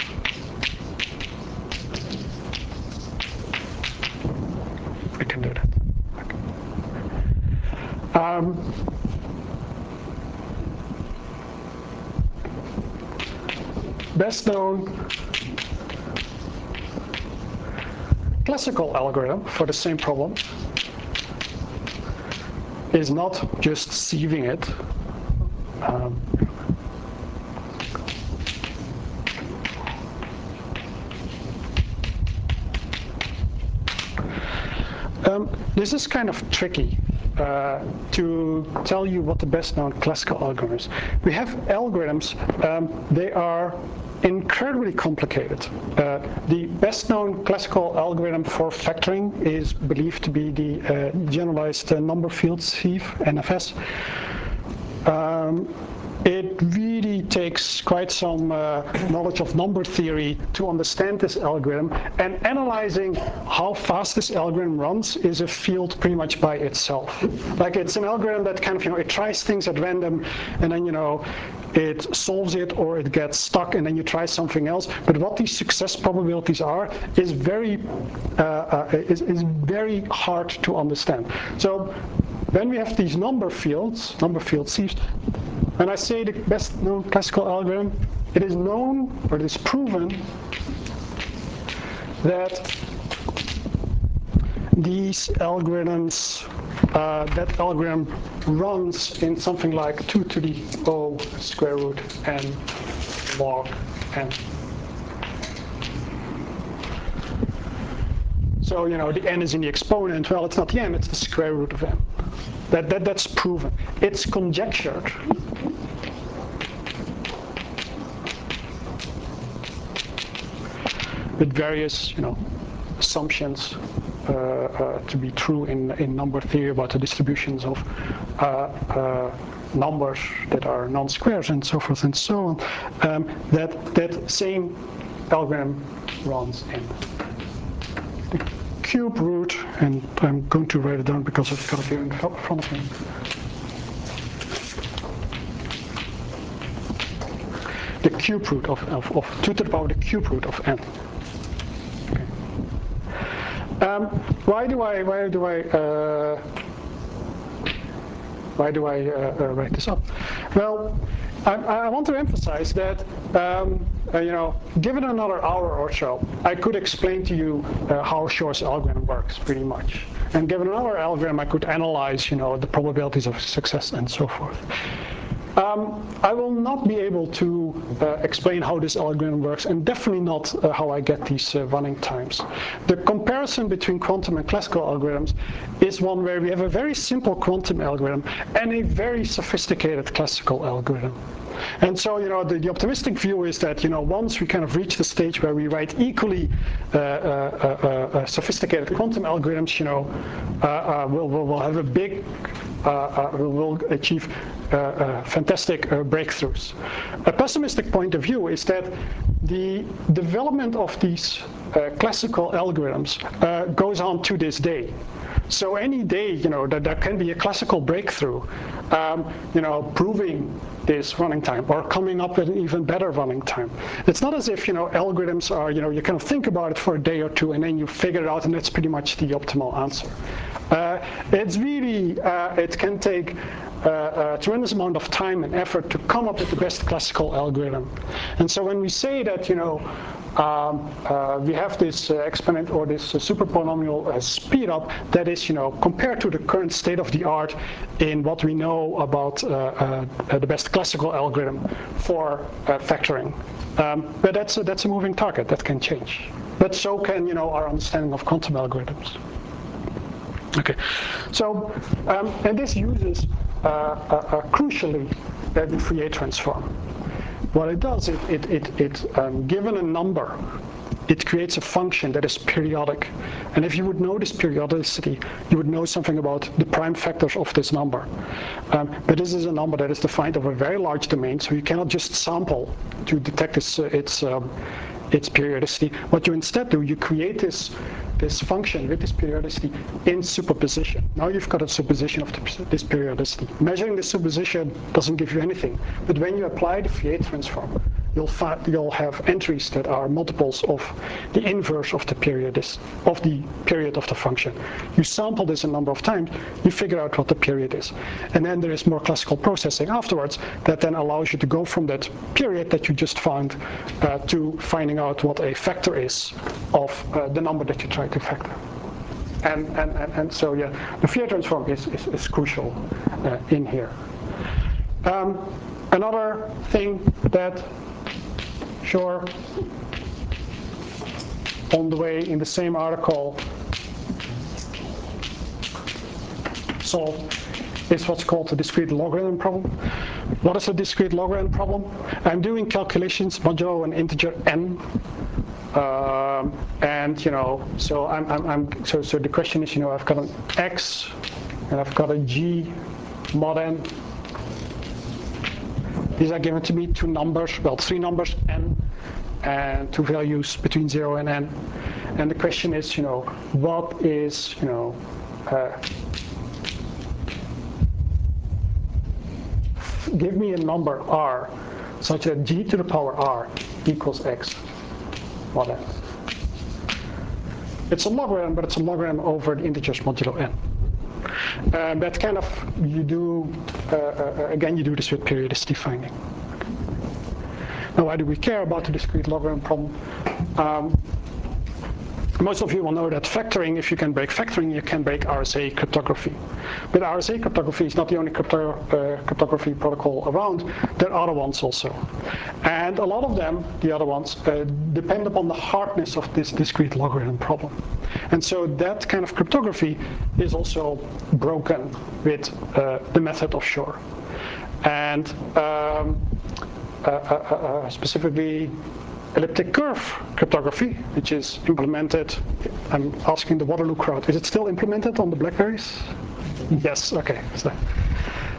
We can do that. Um, best known classical algorithm for the same problem is not just sieving it. Um, um, this is kind of tricky uh, to tell you what the best known classical algorithm is. We have algorithms, um, they are incredibly complicated. Uh, the best known classical algorithm for factoring is believed to be the uh, generalized uh, number field sieve, N F S. Um, it really takes quite some uh, knowledge of number theory to understand this algorithm, and analyzing how fast this algorithm runs is a field pretty much by itself. Like, it's an algorithm that kind of, you know, it tries things at random, and then, you know, it solves it or it gets stuck, and then you try something else. But what these success probabilities are is very uh, uh, is, is very hard to understand. So when we have these number fields, number field sieves, when I say the best known classical algorithm, it is known, or it is proven, that these algorithms, uh, that algorithm runs in something like two to the O square root n log n. So, you know, the n is in the exponent. Well, it's not the n, it's the square root of n. That, that, that's proven. It's conjectured. With various, you know, assumptions uh, uh, to be true in, in number theory about the distributions of uh, uh, numbers that are non-squares and so forth and so on. Um, that, that same algorithm runs in. The cube root, and I'm going to write it down because I've got it here in front of me. The cube root of, of, of two to the power the cube root of n. Okay. Um, why do I why do I uh, why do I uh, uh, write this up? Well, I, I want to emphasize that um, uh, you know, given another hour or so, I could explain to you uh, how Shor's algorithm works pretty much, and given another algorithm, I could analyze you know the probabilities of success and so forth. Um, I will not be able to uh, explain how this algorithm works, and definitely not uh, how I get these uh, running times. The comparison between quantum and classical algorithms is one where we have a very simple quantum algorithm and a very sophisticated classical algorithm. And so, you know, the, the optimistic view is that, you know, once we kind of reach the stage where we write equally uh, uh, uh, uh, sophisticated quantum algorithms, you know, uh, uh, we'll, we'll, we'll have a big, uh, uh, we'll achieve uh, uh, fantastic uh, breakthroughs. A pessimistic point of view is that the development of these uh, classical algorithms uh, goes on to this day. So any day, you know, that there can be a classical breakthrough, um, you know, proving this running time or coming up with an even better running time. It's not as if, you know, algorithms are, you know, you kind of think about it for a day or two and then you figure it out and that's pretty much the optimal answer. Uh, it's really, uh, it can take uh, a tremendous amount of time and effort to come up with the best classical algorithm. And so when we say that, you know, Um, uh, we have this uh, exponent or this uh, super polynomial uh, speed up that is, you know, compared to the current state of the art in what we know about uh, uh, the best classical algorithm for uh, factoring. Um, but that's a, that's a moving target that can change. But so can, you know, our understanding of quantum algorithms. Okay, so um, and this uses uh, uh, uh, crucially uh, the Fourier transform. What it does, it, it, it, it um, given a number, it creates a function that is periodic. And if you would know this periodicity, you would know something about the prime factors of this number. Um, but this is a number that is defined over a very large domain, so you cannot just sample to detect its, uh, its, um, its periodicity. What you instead do, you create this, this function with this periodicity in superposition. Now you've got a superposition of the, this periodicity. Measuring the superposition doesn't give you anything, but when you apply the Fourier transform, you'll find you'll have entries that are multiples of the inverse of the period is, of the period of the function. You sample this a number of times, you figure out what the period is, and then there is more classical processing afterwards that then allows you to go from that period that you just found uh, to finding out what a factor is of uh, the number that you try to factor. And and and, and so yeah, the Fourier transform is is, is crucial uh, in here. Um, another thing that Shor, on the way in the same article, solved is what's called the discrete logarithm problem. What is a discrete logarithm problem? I'm doing calculations modulo an integer n, um, and you know, so I'm, I'm, I'm so so the question is, you know, I've got an x and I've got a g mod n. These are given to me two numbers, well, three numbers, n, and two values between zero and n. And the question is, you know, what is, you know, uh, give me a number r such that g to the power r equals x mod n. It's a logarithm, but it's a logarithm over the integers modulo n. Uh, that kind of, you do, uh, uh, again, you do this with periodicity finding. Now, why do we care about the discrete logarithm problem? Um, most of you will know that factoring, if you can break factoring, you can break R S A cryptography. But R S A cryptography is not the only crypto, uh, cryptography protocol around. There are other ones also. And a lot of them, the other ones, uh, depend upon the hardness of this discrete logarithm problem. And so that kind of cryptography is also broken with uh, the method of Shor. And um, uh, uh, uh, specifically, elliptic curve cryptography, which is implemented, I'm asking the Waterloo crowd, is it still implemented on the BlackBerries? Yes, okay. So,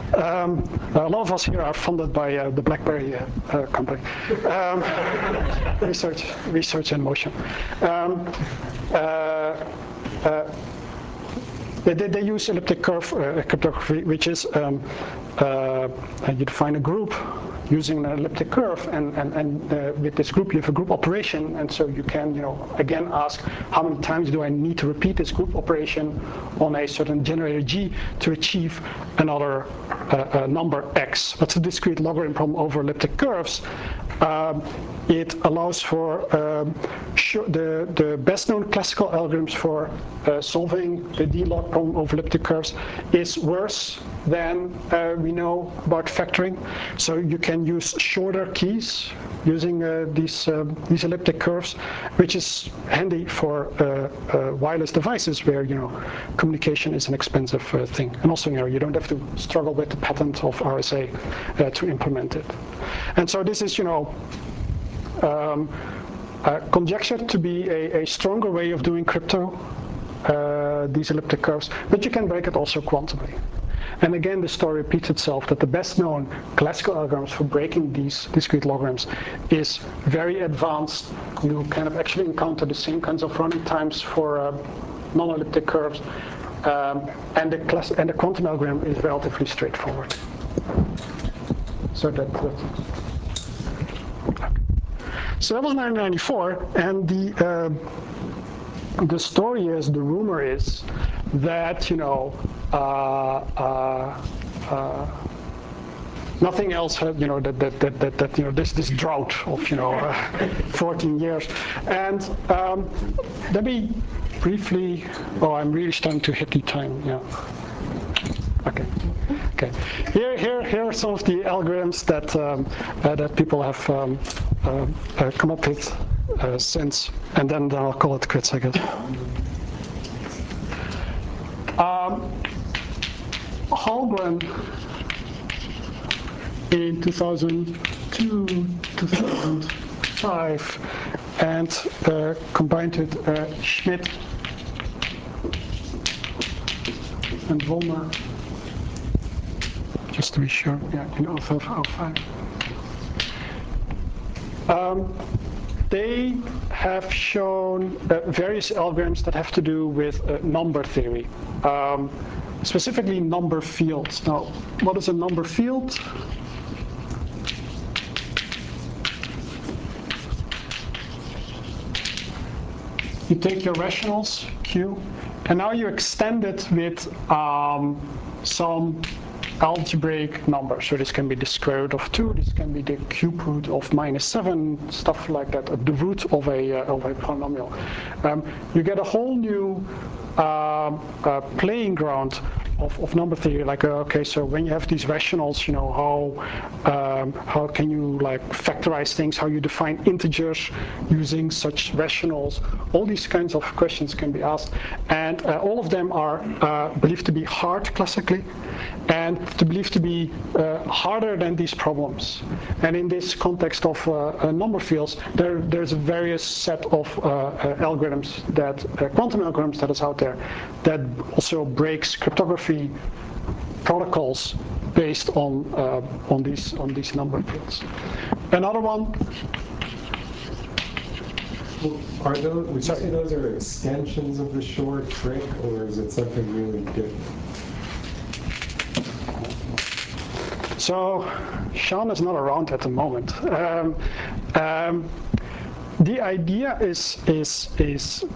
Um, a lot of us here are funded by uh, the BlackBerry uh, uh, company. Um, research, research in motion. Um, uh, uh, they, they use elliptic curve uh, cryptography, which is um, uh, you define a group using an elliptic curve, and, and, and uh, with this group you have a group operation, and so you can, you know, again ask how many times do I need to repeat this group operation on a certain generator G to achieve another uh, uh, number X. That's a discrete logarithm problem over elliptic curves. Um, it allows for um, the, the best known classical algorithms for uh, solving the D-log problem over elliptic curves is worse than uh, we know about factoring. So you can use shorter keys using uh, these, uh, these elliptic curves, which is handy for uh, uh, wireless devices where, you know, communication is an expensive uh, thing. And also, you know, you don't have to struggle with the patent of R S A uh, to implement it. And so this is, you know, um, uh, conjectured to be a, a stronger way of doing crypto, uh, these elliptic curves, but you can break it also quantumly. And again, the story repeats itself that the best known classical algorithms for breaking these discrete logarithms is very advanced. You kind of actually encounter the same kinds of running times for uh, non-elliptic curves, um, and, the class and the quantum algorithm is relatively straightforward. So that. that So that was nineteen ninety-four, and the uh, the story is, the rumor is that, you know, uh, uh, uh, nothing else had, you know, that that that that, that you know, this this drought of, you know, uh, fourteen years, and um, let me briefly. Oh, I'm really starting to hit the time. Yeah. Okay. Okay. Here, here, here are some of the algorithms that um, uh, that people have um, uh, uh, come up with uh, since, and then, then I'll call it quits, I guess. Um, Hallgren in two thousand two, two thousand five, and uh, combined with uh, Schmidt and Vollmer. Just to be sure, yeah, in oh five. Um, they have shown uh, various algorithms that have to do with uh, number theory, um, specifically number fields. Now, what is a number field? You take your rationals, Q, and now you extend it with um, some algebraic number. So this can be the square root of two, this can be the cube root of minus seven, stuff like that, the root of a, uh, of a polynomial. Um, you get a whole new uh, uh, playing ground of, of number theory, like, uh, okay, so when you have these rationals, you know, how, um, how can you like factorize things, how you define integers using such rationals, all these kinds of questions can be asked. And uh, all of them are uh, believed to be hard classically, and to believe to be uh, harder than these problems. And in this context of uh, uh, number fields, there, there's a various set of uh, uh, algorithms, that uh, quantum algorithms that is out there, that also breaks cryptography protocols based on uh, on these on these number fields. Another one. Well, are those? Would you say those are extensions of the short trick, or is it something really different? So, Sean is not around at the moment. Um, um, the idea is is is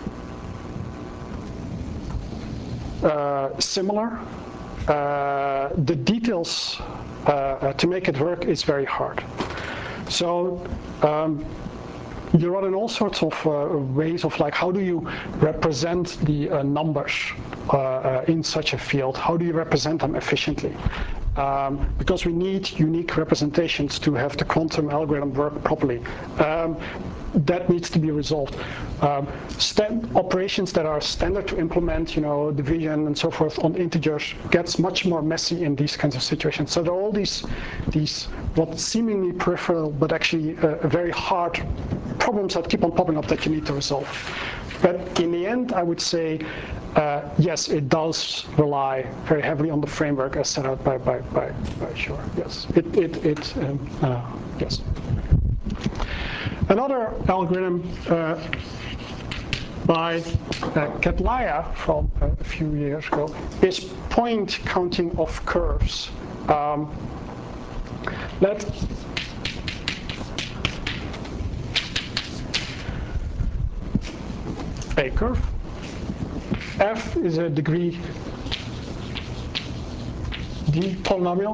uh, similar. Uh, the details uh, to make it work is very hard. So. Um, You run in all sorts of uh, ways of like, how do you represent the uh, numbers uh, uh, in such a field? How do you represent them efficiently? Um, because we need unique representations to have the quantum algorithm work properly. Um, that needs to be resolved. Um, operations that are standard to implement, you know, division and so forth on integers gets much more messy in these kinds of situations. So there are all these, these what seemingly peripheral, but actually uh, very hard problems that keep on popping up that you need to resolve. But in the end, I would say, uh, yes, it does rely very heavily on the framework as set out by by by, by Shor. Yes, it it it um, uh, yes. Another algorithm uh, by uh, Katlaya from uh, a few years ago is point counting of curves. Um, let a curve. F is a degree D polynomial.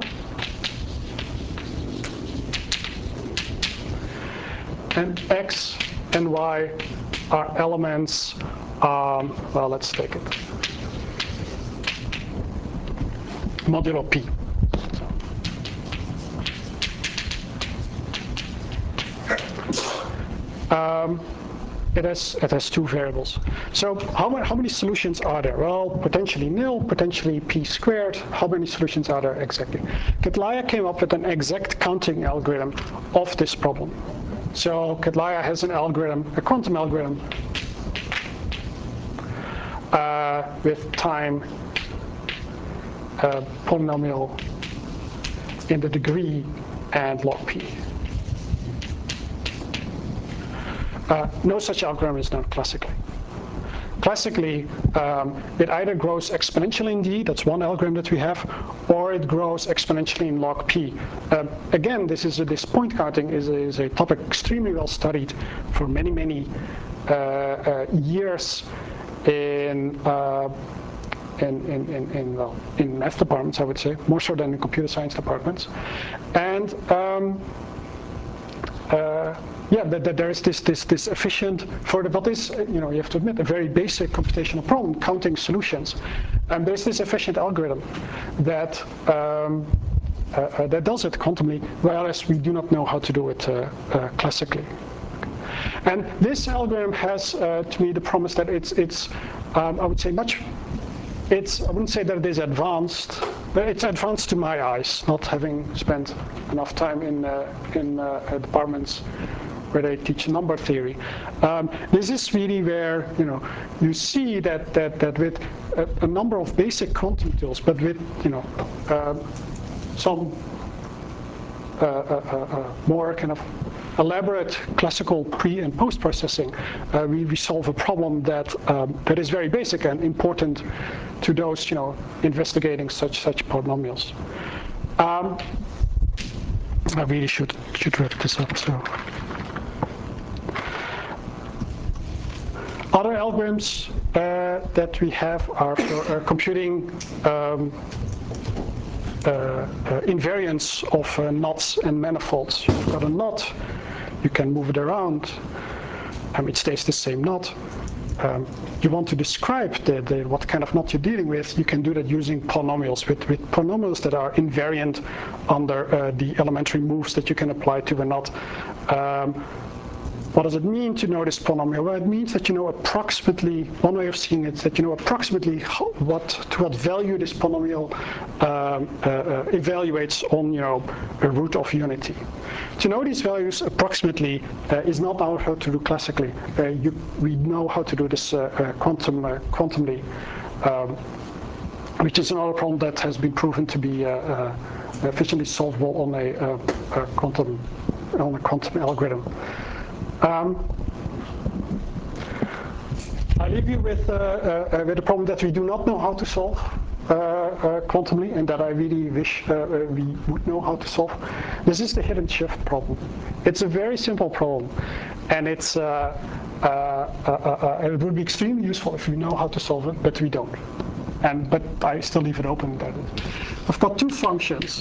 And X and Y are elements, um, well, let's take it, modulo P. Um, It has, it has two variables. So how many, how many solutions are there? Well, potentially nil, potentially p squared. How many solutions are there exactly? Katlaya came up with an exact counting algorithm of this problem. So Katlaya has an algorithm, a quantum algorithm, uh, with time uh, polynomial in the degree and log p. Uh, no such algorithm is known classically. Classically, um, it either grows exponentially in D, that's one algorithm that we have, or it grows exponentially in log P. Uh, again, this is a, this point counting is a, is a topic extremely well studied for many, many uh, uh, years in, uh, in, in, in, in, well, in math departments, I would say, more so than in computer science departments. And um, uh, Yeah, that, that there is this this this efficient for the, what is, you know, you have to admit, a very basic computational problem, counting solutions, and there's this efficient algorithm that um, uh, uh, that does it quantumly, whereas we do not know how to do it uh, uh, classically. And this algorithm has, uh, to me, the promise that it's it's um, I would say much. It's, I wouldn't say that it is advanced, but it's advanced to my eyes, not having spent enough time in uh, in uh, departments where they teach number theory. Um, this is really where, you know, you see that that that with a, a number of basic quantum tools, but with, you know, um, some uh, uh, uh, more kind of elaborate classical pre and post processing, uh, we, we solve a problem that um, that is very basic and important to those, you know, investigating such such polynomials. Um, I really should should wrap this up. So, other algorithms uh, that we have are for uh, computing um, uh, uh, invariance of uh, knots and manifolds. You've got a knot. You can move it around. Um, it stays the same knot. Um, you want to describe the, the, what kind of knot you're dealing with, you can do that using polynomials, with, with polynomials that are invariant under uh, the elementary moves that you can apply to a knot. Um, What does it mean to know this polynomial? Well, it means that you know approximately, one way of seeing it, that you know approximately how, what to what value this polynomial um, uh, uh, evaluates on, you know, a root of unity. To know these values approximately uh, is not how to do classically. Uh, you, we know how to do this uh, uh, quantum, uh, quantumly, um, which is another problem that has been proven to be uh, uh, efficiently solvable on a, uh, a quantum on a quantum algorithm. Um, I leave you with, uh, uh, with a problem that we do not know how to solve uh, uh, quantumly, and that I really wish uh, we would know how to solve. This is the hidden shift problem. It's a very simple problem, and it's uh, uh, uh, uh, it would be extremely useful if we know how to solve it, but we don't. And but I still leave it open. That I've got two functions.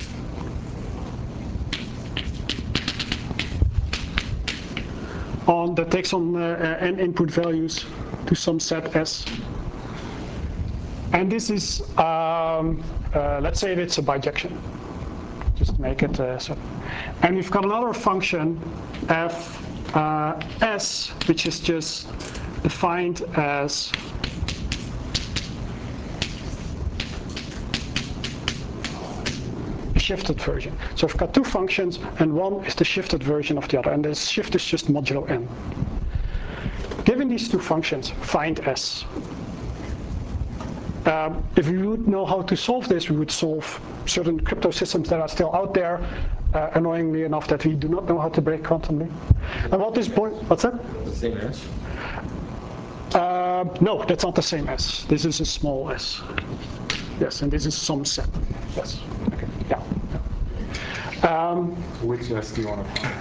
On that takes on uh, n input values to some set S. And this is, um, uh, let's say it's a bijection. Just make it uh, so. And we've got another function, f uh, s, which is just defined as shifted version. So I've got two functions, and one is the shifted version of the other, and the shift is just modulo n. Given given these two functions, find S. Um, if we would know how to solve this, we would solve certain crypto systems that are still out there, uh, annoyingly enough that we do not know how to break quantumly. And what is point? What's that? The same as? Uh, no, that's not the same S. This is a small s. Yes, and this is some set. Yes. Okay. Yeah. Um, Which S do you want to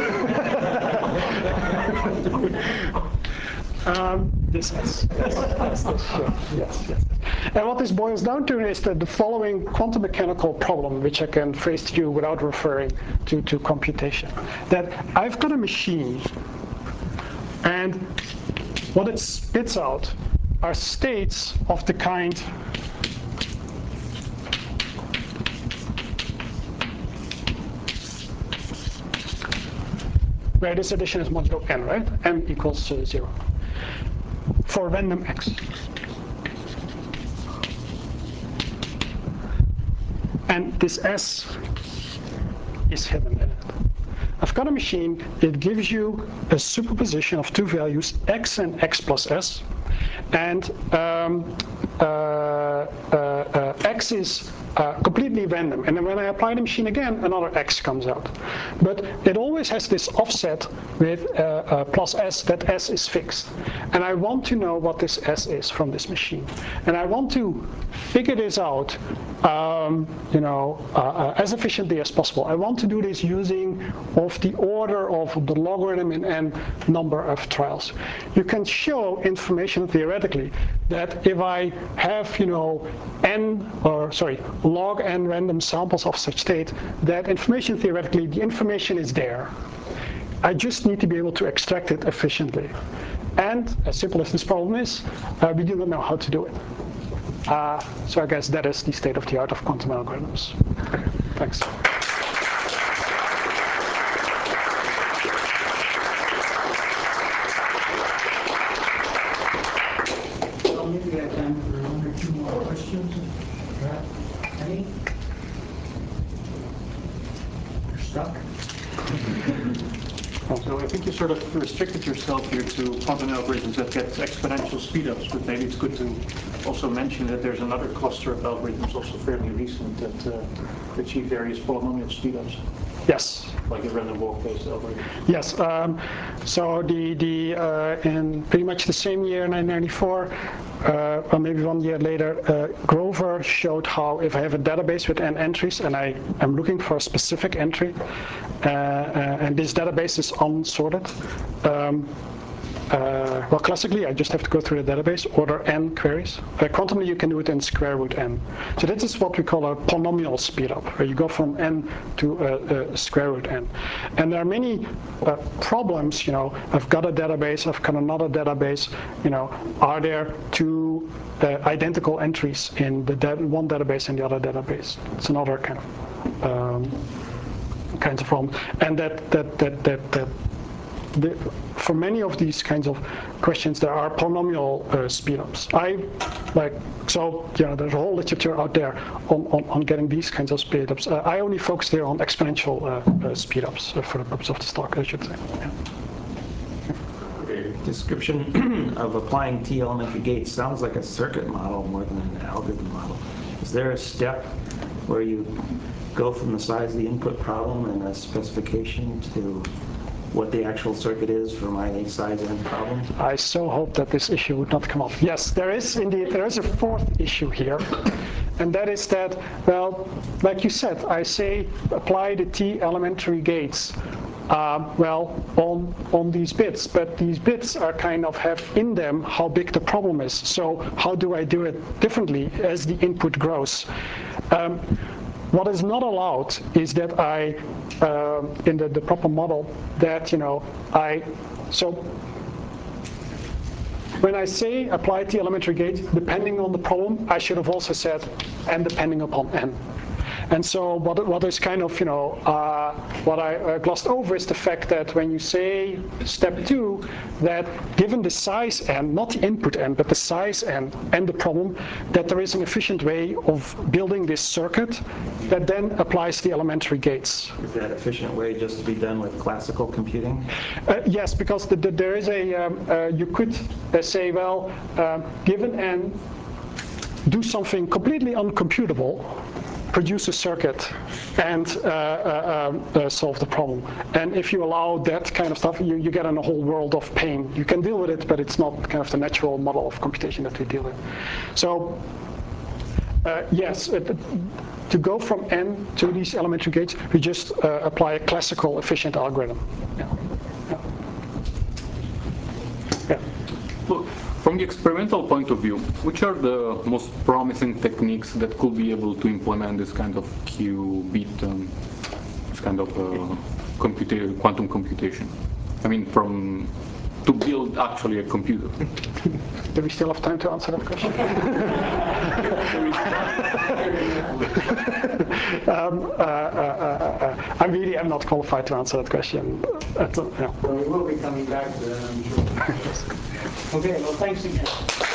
find? um, this S. Yes, yes, yes, sure. yes, yes. And what this boils down to is that the following quantum mechanical problem, which I can phrase to you without referring to, to computation. That I've got a machine, and what it spits out are states of the kind where this addition is modulo n, right? M equals uh, zero for random x. And this S is hidden in it. I've got a machine, it gives you a superposition of two values, x and x plus s, and um, uh, uh, uh, x is uh, completely random. And then when I apply the machine again, another x comes out. But it always has this offset with uh, uh, plus s, that s is fixed. And I want to know what this s is from this machine. And I want to figure this out um, you know, uh, uh, as efficiently as possible. I want to do this using of the order of the logarithm in n number of trials. You can show information theoretically that if I have, you know, n, or sorry, log n random samples of such state, that information theoretically, the information is there. I just need to be able to extract it efficiently. And as simple as this problem is, uh, we do not know how to do it. Uh, so I guess that is the state of the art of quantum algorithms. Thanks. Well, maybe we have time for one or two more questions. Any? You're stuck? So I think you sort of restricted yourself here to quantum algorithms that get exponential speedups, but maybe it's good to also mention that there's another cluster of algorithms, also fairly recent, that uh, achieve various polynomial speedups. Yes. Like a random walk-based algorithm. Yes. Um, so the the uh, in pretty much the same year, nineteen ninety-four, uh, or maybe one year later, uh, Grover showed how if I have a database with n entries and I am looking for a specific entry, uh, uh, and this database is unsorted. Um, Uh, well, classically, I just have to go through the database, order n queries. Uh, quantumly, you can do it in square root n. So this is what we call a polynomial speedup, where you go from n to uh, uh, square root n. And there are many uh, problems. You know, I've got a database, I've got another database. You know, are there two uh, identical entries in the da one database and the other database? It's another kind of um, kinds of problem. And that that that that that. The, for many of these kinds of questions, there are polynomial uh, speedups. I like so you know there's a whole literature out there on, on, on getting these kinds of speedups. Uh, I only focus here on exponential uh, uh, speedups uh, for the purpose of this talk, I should say. Yeah. Description of applying T elementary gates sounds like a circuit model more than an algorithm model. Is there a step where you go from the size of the input problem and a specification to what the actual circuit is for my size n problem? I so hope that this issue would not come up. Yes, there is indeed, there is a fourth issue here. And that is that, well, like you said, I say apply the T elementary gates, uh, well, on, on these bits. But these bits are kind of have in them how big the problem is. So how do I do it differently as the input grows? Um, What is not allowed is that I, uh, in the, the proper model, that, you know, I, so when I say apply T elementary gate, depending on the problem, I should have also said, and depending upon n. And so what, what is kind of, you know, uh, what I uh, glossed over is the fact that when you say step two, that given the size n, not the input n, but the size n and the problem, that there is an efficient way of building this circuit that then applies the elementary gates. Is that efficient way just to be done with classical computing? Uh, yes, because the, the, there is a, um, uh, you could uh, say, well, uh, given n, do something completely uncomputable, produce a circuit, and uh, uh, uh, solve the problem. And if you allow that kind of stuff, you, you get in a whole world of pain. You can deal with it, but it's not kind of the natural model of computation that we deal with. So uh, yes, it, to go from n to these elementary gates, we just uh, apply a classical efficient algorithm. Yeah. Yeah. Yeah. Look, from the experimental point of view, which are the most promising techniques that could be able to implement this kind of qubit, um, this kind of uh, computa- quantum computation? I mean, from to build actually a computer. Do we still have time to answer that question? um, uh, uh, uh, I really am not qualified to answer that question. At, uh, yeah. Well, we will be coming back to that, I'm sure. Okay, well, thanks again.